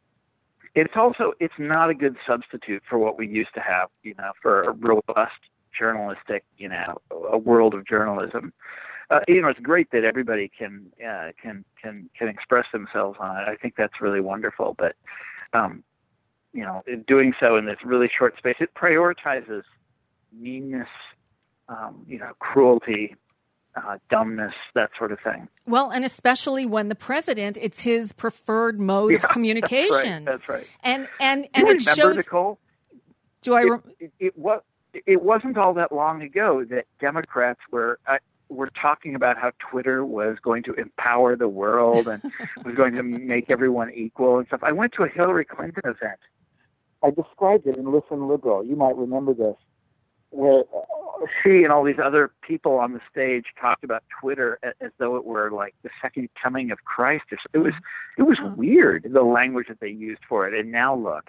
it's also it's not a good substitute for what we used to have. You know, for a robust journalistic, you know, a world of journalism. Uh, you know, it's great that everybody can uh, can can can express themselves on it. I think that's really wonderful. But um, you know, in doing so in this really short space, it prioritizes meanness, um, you know, cruelty, uh, dumbness, that sort of thing. Well, and especially when the president, it's his preferred mode Yeah, of communications. That's right. That's right. And and Do and you it remember, shows. Nicole? Do I? It, Re- it, it was. It wasn't all that long ago that Democrats were uh, were talking about how Twitter was going to empower the world and was going to make everyone equal and stuff. I went to a Hillary Clinton event. I described it in Listen Liberal. You might remember this, where uh, she and all these other people on the stage talked about Twitter as, as though it were like the second coming of Christ. It was it was weird, the language that they used for it. And now look.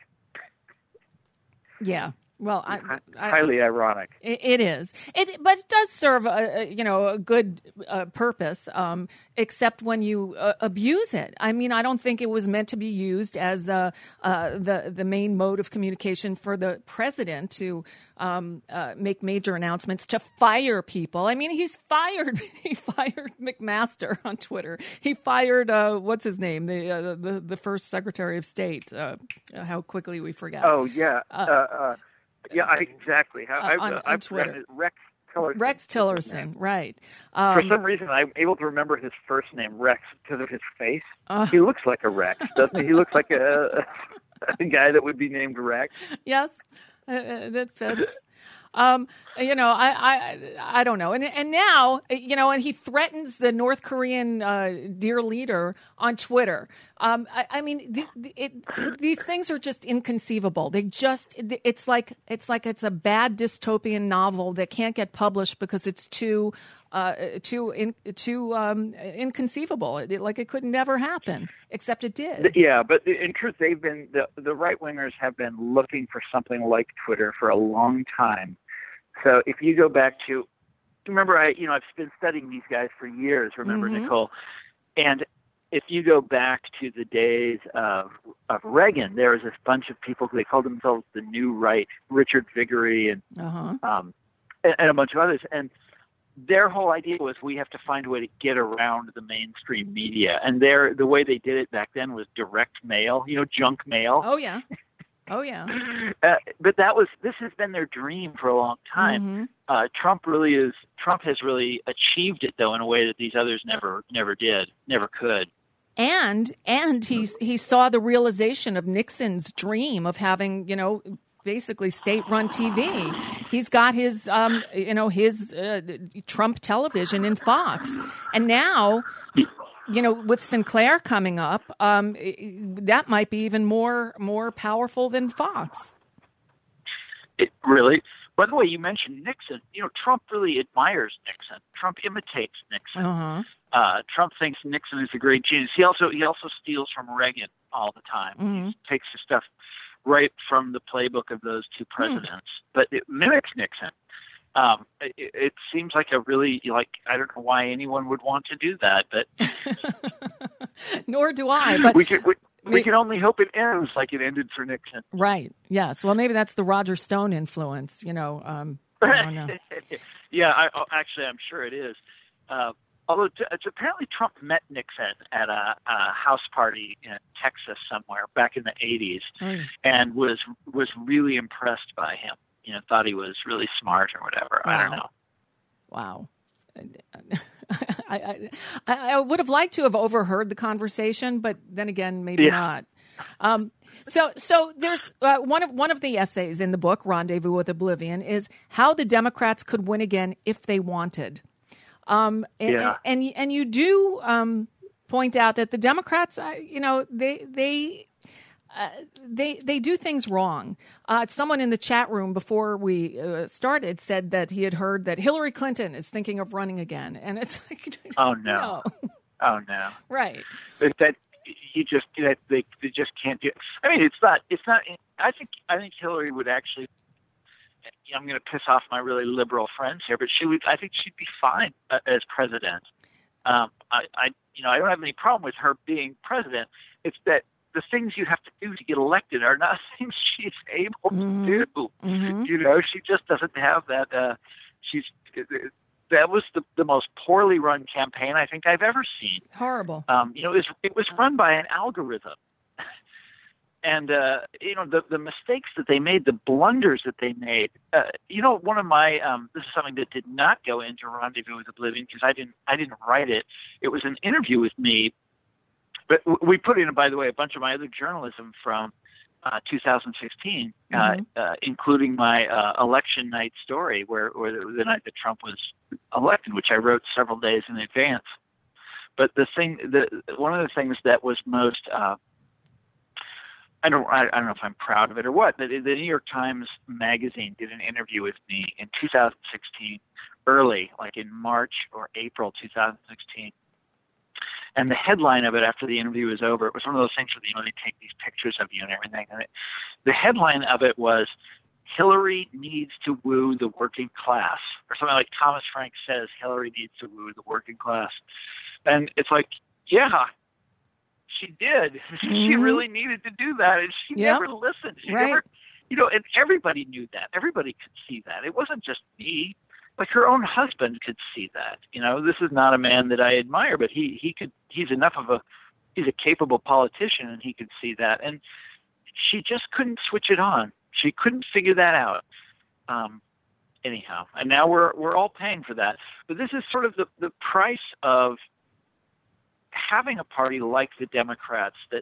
yeah. Well, I, I, highly ironic. It, it is. It, but it does serve a, a you know a good uh, purpose, um, except when you uh, abuse it. I mean, I don't think it was meant to be used as uh, uh, the the main mode of communication for the president to um, uh, make major announcements, to fire people. I mean, he's fired. He fired McMaster on Twitter. He fired uh, what's his name, the uh, the the first Secretary of State. Uh, how quickly we forget. Oh yeah. Uh, uh, Yeah, I, exactly. How, Uh, I've, on- uh, on I've Twitter. forgotten it. Rex Tillerson. Rex Tillerson, right. For Um, some reason, I'm able to remember his first name, Rex, because of his face. Uh. he looks like a Rex, doesn't he? He looks like a, a guy that would be named Rex. Yes, uh, uh, that fits. Um, you know, I, I, I don't know. And and now, you know, and he threatens the North Korean uh, dear leader on Twitter. Um, I, I mean, the, the, it, these things are just inconceivable. They just, it's like it's like it's a bad dystopian novel that can't get published because it's too, uh, too, in, too um, inconceivable. It, like it could never happen, except it did. Yeah, but in truth, they've been the the right wingers have been looking for something like Twitter for a long time. So if you go back to, remember, I you know I've been studying these guys for years. Remember, Mhm. Nicole, and if you go back to the days of of Reagan, there was this bunch of people who they called themselves the New Right, Richard Viguerie and Uh-huh. um, and, and a bunch of others, and their whole idea was we have to find a way to get around the mainstream media, and their the way they did it back then was direct mail, you know, junk mail. Oh yeah. Oh yeah. Uh, but that was this has been their dream for a long time. Mm-hmm. Uh, Trump really is. Trump has really achieved it, though, in a way that these others never, never did, never could. And and he he saw the realization of Nixon's dream of having, you know, basically state-run T V. He's got his, um, you know, his uh, Trump television in Fox, and now, you know, with Sinclair coming up, um, that might be even more more powerful than Fox. It really. By the way, you mentioned Nixon. You know, Trump really admires Nixon. Trump imitates Nixon. Uh-huh. Uh, Trump thinks Nixon is a great genius. He also he also steals from Reagan all the time. Mm-hmm. He takes the stuff right from the playbook of those two presidents, but it mimics Nixon. Um, it, it seems like a really, like, I don't know why anyone would want to do that, but nor do I. But we can we, we can only hope it ends like it ended for Nixon. Right. Yes. Well, maybe that's the Roger Stone influence. You know. Um, I don't know. yeah. I, actually, I'm sure it is. Uh, although t- it's apparently Trump met Nixon at a, a house party in Texas somewhere back in the eighties, oh. and was was really impressed by him. You know, thought he was really smart or whatever. Wow. I don't know. Wow. I, I, I would have liked to have overheard the conversation, but then again, maybe yeah. not. Um, so, so there's uh, one of one of the essays in the book, Rendezvous with Oblivion, is how the Democrats could win again if they wanted. Um, and, yeah. and and you do um, point out that the Democrats, uh, you know, they they. Uh, they they do things wrong. Uh, someone in the chat room before we uh, started said that he had heard that Hillary Clinton is thinking of running again, and it's like, oh no, no. oh no, right? That, that you just that they, they just can't do. I mean, it's not. It's not. I think I think Hillary would actually. I'm going to piss off my really liberal friends here, but she would. I think she'd be fine uh, as president. Um, I, I you know I don't have any problem with her being president. It's that. The things you have to do to get elected are not things she's able mm-hmm. to do. Mm-hmm. You know, she just doesn't have that. Uh, she's that was the, the most poorly run campaign I think I've ever seen. Horrible. Um, you know, it was, it was run by an algorithm, and uh, you know the the mistakes that they made, the blunders that they made. Uh, you know, one of my um, this is something that did not go into Rendezvous with Oblivion because I didn't I didn't write it. It was an interview with me. But we put in, by the way, a bunch of my other journalism from uh, two thousand sixteen, mm-hmm. uh, uh, including my uh, election night story, where, where the, the night that Trump was elected, which I wrote several days in advance. But the thing, the one of the things that was most, uh, I don't, I, I don't know if I'm proud of it or what. The, the New York Times Magazine did an interview with me in two thousand sixteen, early, like in March or April two thousand sixteen. And the headline of it after the interview was over, it was one of those things where, you know, they take these pictures of you and everything. And it, the headline of it was, Hillary needs to woo the working class. Or something like Thomas Frank says, Hillary needs to woo the working class. And it's like, yeah, she did. Mm-hmm. She really needed to do that. And she yep. never listened. She right. never, you know, and everybody knew that. Everybody could see that. It wasn't just me. Like her own husband could see that. You know, this is not a man that I admire, but he, he could, he's enough of a, he's a capable politician and he could see that. And she just couldn't switch it on. She couldn't figure that out. Um, anyhow, and now we're, we're all paying for that. But this is sort of the, the price of having a party like the Democrats that,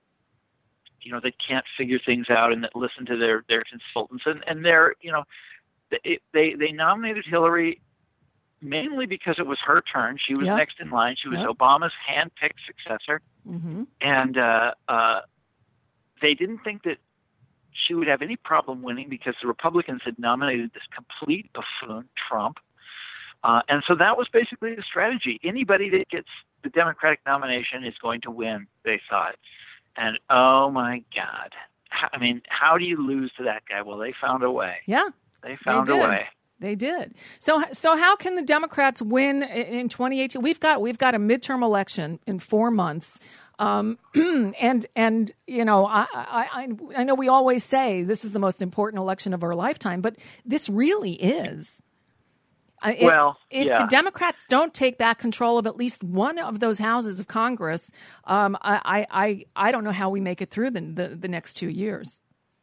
you know, that can't figure things out and that listen to their, their consultants and, and they're, you know, It, they they nominated Hillary mainly because it was her turn. She was yep. next in line. She was yep. Obama's hand-picked successor. Mm-hmm. And uh, uh, they didn't think that she would have any problem winning because the Republicans had nominated this complete buffoon, Trump. Uh, and so that was basically the strategy. Anybody that gets the Democratic nomination is going to win, they thought. And, oh, my God. I mean, how do you lose to that guy? Well, they found a way. Yeah. They found they a way. They did. So, so how can the Democrats win in twenty eighteen? We've got we've got a midterm election in four months, um, and and you know I, I I know we always say this is the most important election of our lifetime, but this really is. If, well, if yeah. the Democrats don't take back control of at least one of those houses of Congress, um, I, I I don't know how we make it through the the, the next two years.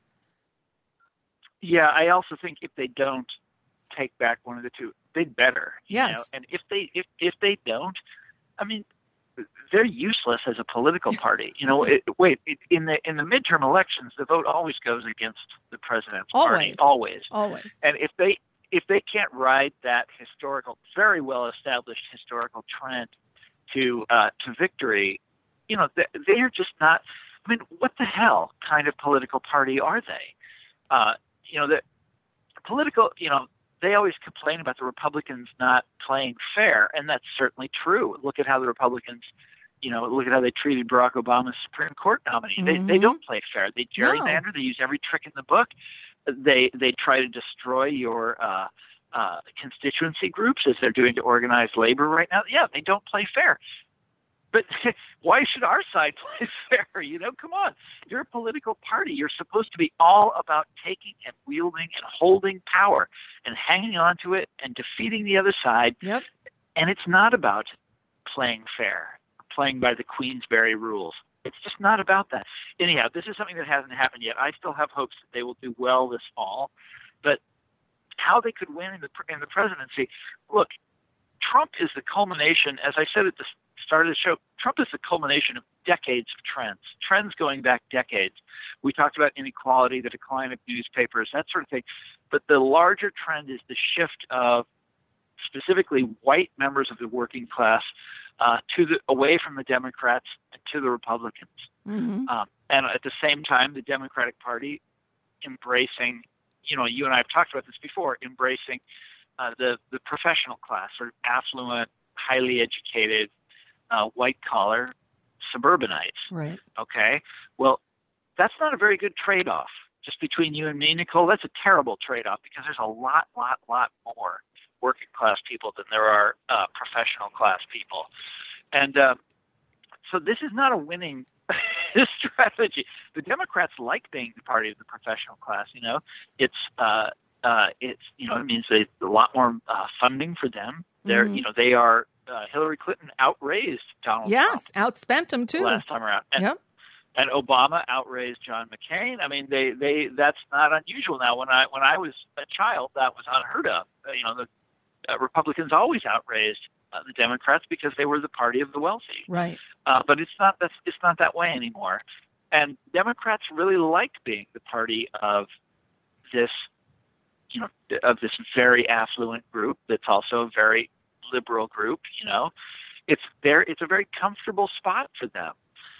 Yeah, I also think if they don't take back one of the two, they'd better. You yes. know? And if they if if they don't, I mean, they're useless as a political party. You know, it, wait, it, in the in the midterm elections, the vote always goes against the president's always. party, always, always. And if they if they can't ride that historical, very well established historical trend to uh, to victory, you know, they, they are just not. I mean, what the hell kind of political party are they? Uh, You know, the political, you know, they always complain about the Republicans not playing fair, and that's certainly true. Look at how the Republicans, you know, look at how they treated Barack Obama's Supreme Court nominee. Mm-hmm. They they don't play fair. They gerrymander. No. They use every trick in the book. They they try to destroy your uh, uh, constituency groups as they're doing to organize labor right now. Yeah, they don't play fair. But why should our side play fair? You know, come on. You're a political party. You're supposed to be all about taking and wielding and holding power and hanging on to it and defeating the other side. Yep. And it's not about playing fair, playing by the Queensberry rules. It's just not about that. Anyhow, this is something that hasn't happened yet. I still have hopes that they will do well this fall. But how they could win in the in the presidency, look, Trump is the culmination, as I said at the start of the show, Trump is the culmination of decades of trends, trends going back decades. We talked about inequality, the decline of newspapers, that sort of thing. But the larger trend is the shift of specifically white members of the working class uh, to the away from the Democrats and to the Republicans. Mm-hmm. Um, and at the same time, the Democratic Party embracing, you know, you and I have talked about this before, embracing uh, the, the professional class, sort of affluent, highly educated, uh, white-collar suburbanites. Right. Okay? Well, that's not a very good trade-off. Just between you and me, Nicole, that's a terrible trade-off because there's a lot, lot, lot more working-class people than there are uh, professional-class people. And uh, so this is not a winning strategy. The Democrats like being the party of the professional class. You know, it's uh, uh, it's you know it means they a lot more uh, funding for them. They're Mhm. you know they are uh, Hillary Clinton outraised Donald Yes, Trump outspent him too. last time around. And, Yep. and Obama outraised John McCain. I mean, they they that's not unusual now. When I when I was a child, that was unheard of. Uh, you know, the uh, Republicans always outraised uh, the Democrats because they were the party of the wealthy. Right. Uh, but it's not that's it's not that way anymore. And Democrats really like being the party of this, you know, of this very affluent group that's also a very liberal group. You know, it's there. It's a very comfortable spot for them,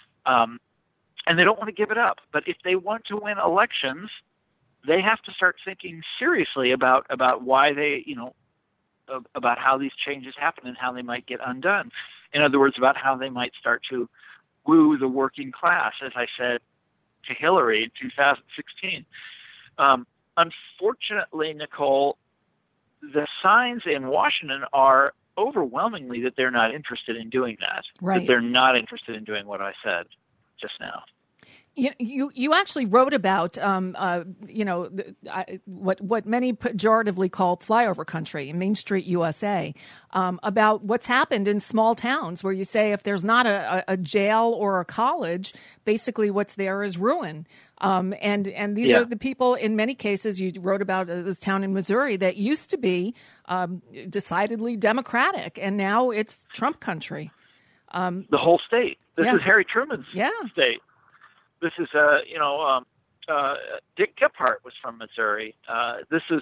um, and they don't want to give it up. But if they want to win elections, they have to start thinking seriously about about why they, you know, about how these changes happen and how they might get undone. In other words, about how they might start to woo the working class, as I said to Hillary in two thousand sixteen. Um, unfortunately, Nicole, the signs in Washington are overwhelmingly that they're not interested in doing that. Right. That they're not interested in doing what I said just now. You, you you actually wrote about um, uh, you know the, I, what what many pejoratively call flyover country in Main Street U S A, um, about what's happened in small towns where you say if there's not a, a jail or a college, basically what's there is ruin. Um, and and these Yeah. are the people in many cases you wrote about uh, this town in Missouri that used to be um, decidedly Democratic and now it's Trump country. Um, The whole state. This yeah. is Harry Truman's Yeah. state. This is, uh, you know, um, uh, Dick Gephardt was from Missouri. Uh, this is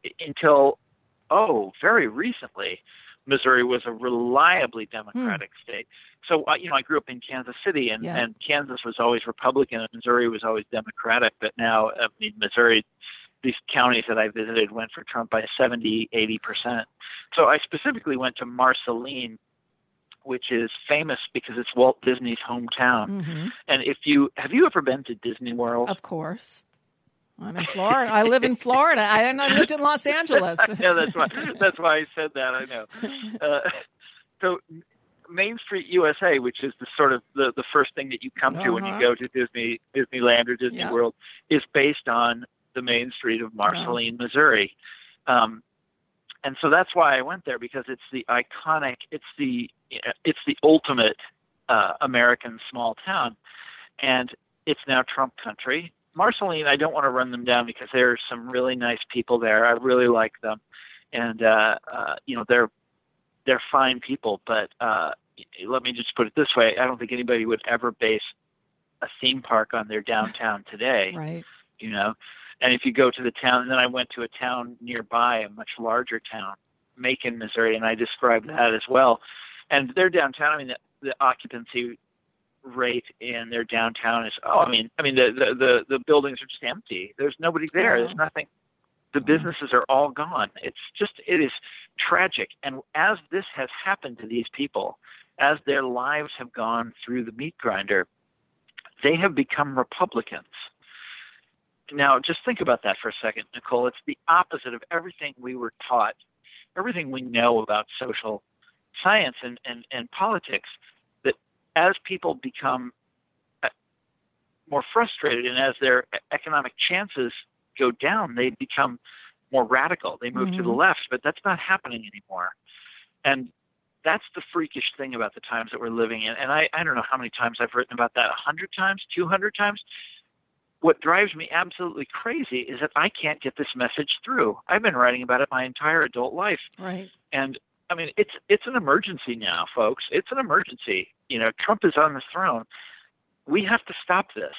until, oh, very recently, Missouri was a reliably Democratic Hmm. state. So, uh, you know, I grew up in Kansas City, and, Yeah. and Kansas was always Republican, and Missouri was always Democratic. But now, I mean, Missouri, these counties that I visited went for Trump by seventy, eighty percent. So I specifically went to Marceline, which is famous because it's Walt Disney's hometown. mhm. And if you have you ever been to Disney World? Of course. I'm in Florida. I live in Florida. I, and I lived in Los Angeles. yeah, that's why. That's why I said that. I know. Uh, so, Main Street U S A, which is the sort of the, the first thing that you come to when you Uh-huh. go to Disney Disneyland or Disney Yeah. World, is based on the main street of Marceline, Missouri. Um, and so that's why I went there, because it's the iconic. It's the it's the ultimate uh, American small town, and it's now Trump country. Marceline, I don't want to run them down because there are some really nice people there. I really like them, and uh, uh, you know they're they're fine people. But uh, let me just put it this way: I don't think anybody would ever base a theme park on their downtown today. Right. You know, and if you go to the town, and then I went to a town nearby, a much larger town, Macon, Missouri, and I described that as well. And their downtown, I mean, the, the occupancy rate in their downtown is, oh, I mean, I mean, the, the, the, the buildings are just empty. There's nobody there. There's nothing. The businesses are all gone. It's just, it is tragic. And as this has happened to these people, as their lives have gone through the meat grinder, they have become Republicans. Now, just think about that for a second, Nicole. It's the opposite of everything we were taught, everything we know about social science and, and, and politics, that as people become more frustrated and as their economic chances go down, they become more radical. They move mm-hmm. to the left, but that's not happening anymore. And that's the freakish thing about the times that we're living in. And I, I don't know how many times I've written about that, one hundred times, two hundred times. What drives me absolutely crazy is that I can't get this message through. I've been writing about it my entire adult life. Right. And I mean, it's it's an emergency now, folks. It's an emergency. You know, Trump is on the throne. We have to stop this.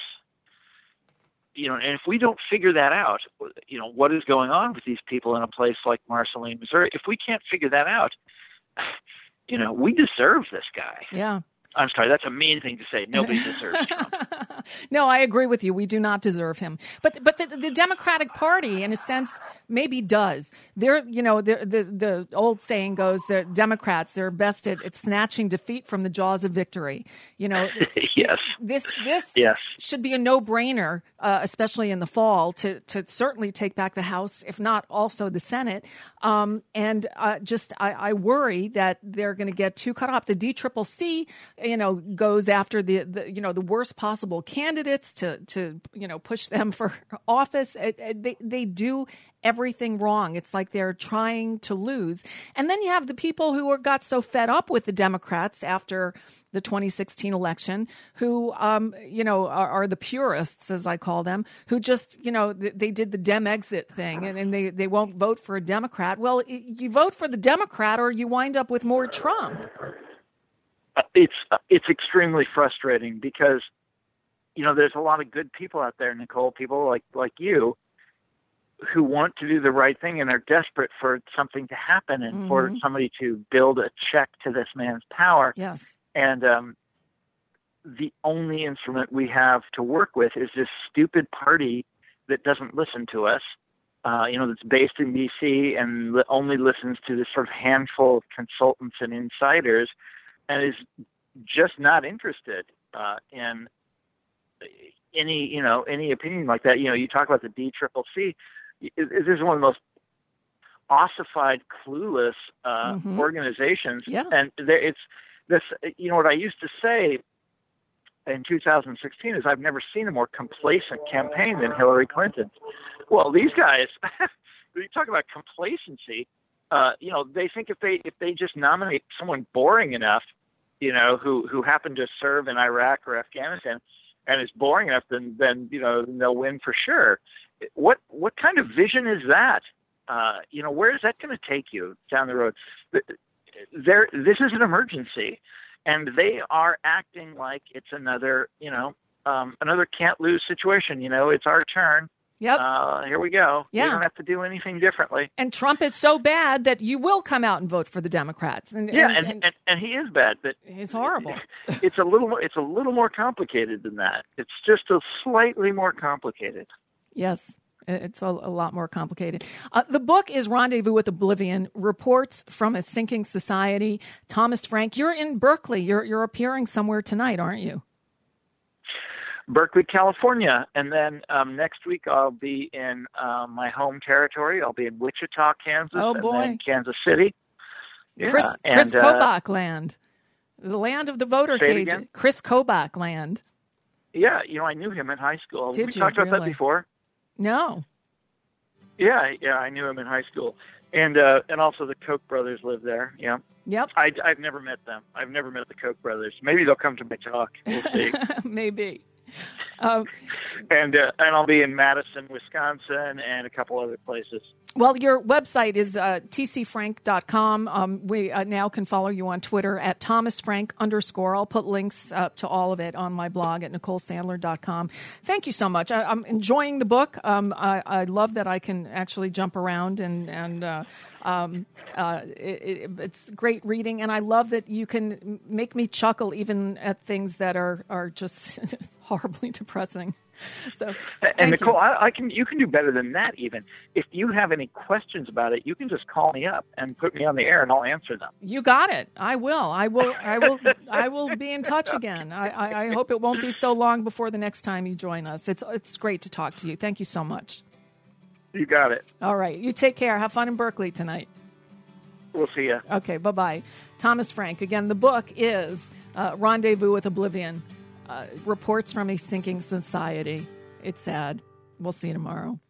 You know, and if we don't figure that out, you know, what is going on with these people in a place like Marceline, Missouri, if we can't figure that out, you know, we deserve this guy. Yeah. I'm sorry, that's a mean thing to say. Nobody deserves Trump. No, I agree with you. We do not deserve him. But but the, the Democratic Party, in a sense, maybe does. They're, you know, the the, the old saying goes, the Democrats, they're best at, at snatching defeat from the jaws of victory. You know, yes. This this yes. should be a no-brainer, uh, especially in the fall, to to certainly take back the House, if not also the Senate. Um, and uh, just I, I worry that they're going to get too cut off. The D C C C, you know, goes after the, the you know the worst possible candidates to to you know push them for office. It, it, they they do everything wrong. It's like they're trying to lose. And then you have the people who are, got so fed up with the Democrats after the twenty sixteen election, who um you know are, are the purists, as I call them, who just you know they, they did the Dem exit thing and, and they they won't vote for a Democrat. Well, you vote for the Democrat or you wind up with more Trump. It's it's extremely frustrating because, you know, there's a lot of good people out there, Nicole, people like, like you, who want to do the right thing and are desperate for something to happen and mm-hmm. for somebody to build a check to this man's power. Yes. And um, the only instrument we have to work with is this stupid party that doesn't listen to us, uh, you know, that's based in D C and only listens to this sort of handful of consultants and insiders, and is just not interested uh, in any, you know, any opinion like that. You know, you talk about the D C C C. This is one of the most ossified, clueless uh, mm-hmm. organizations, yeah. and there, it's this. You know what I used to say in two thousand sixteen is I've never seen a more complacent campaign than Hillary Clinton's. Well, these guys, you talk about complacency. Uh, you know, they think if they if they just nominate someone boring enough, you know, who who happened to serve in Iraq or Afghanistan, and is boring enough, then then you know then they'll win for sure. What what kind of vision is that? Uh, you know, where is that going to take you down the road? There, this is an emergency, and they are acting like it's another, you know, um, another can't lose situation. You know, it's our turn. Yep. Uh, here we go. Yeah. We don't have to do anything differently. And Trump is so bad that you will come out and vote for the Democrats. And, yeah, and, and, and, and, and he is bad, but he's horrible. It's a little more. It's a little more complicated than that. It's just a slightly more complicated. Yes. It's a, a lot more complicated. Uh, the book is Rendezvous with Oblivion, Reports from a Sinking Society. Thomas Frank, you're in Berkeley. You're you're appearing somewhere tonight, aren't you? Berkeley, California. And then um, next week I'll be in uh, my home territory. I'll be in Wichita, Kansas, oh, boy. and then Kansas City. Yeah. Chris, and, Chris uh, Kobach land, the land of the voter cage. Again? Chris Kobach land. Yeah, you know, I knew him in high school. Did we you talked about really? that before. No. Yeah, yeah, I knew him in high school, and uh, and also the Koch brothers live there. Yeah. Yep. I, I've never met them. I've never met the Koch brothers. Maybe they'll come to my talk. We'll see. Maybe. Um, and uh, and I'll be in Madison, Wisconsin, and a couple other places. Well, your website is uh, t c frank dot com. Um, we uh, now can follow you on Twitter at Thomas Frank underscore. I'll put links uh, to all of it on my blog at nicole sandler dot com. Thank you so much. I, I'm enjoying the book. Um, I, I love that I can actually jump around and, and uh, Um, uh, it, it, it's great reading, and I love that you can make me chuckle even at things that are, are just horribly depressing. So, and Nicole, you. I, I can you can do better than that. Even if you have any questions about it, you can just call me up and put me on the air, and I'll answer them. You got it. I will. I will. I will. I will be in touch again. I, I, I hope it won't be so long before the next time you join us. It's it's great to talk to you. Thank you so much. You got it. All right. You take care. Have fun in Berkeley tonight. We'll see you. Okay. Bye bye. Thomas Frank. Again, the book is uh, Rendezvous with Oblivion. Uh, reports from a sinking society. It's sad. We'll see you tomorrow.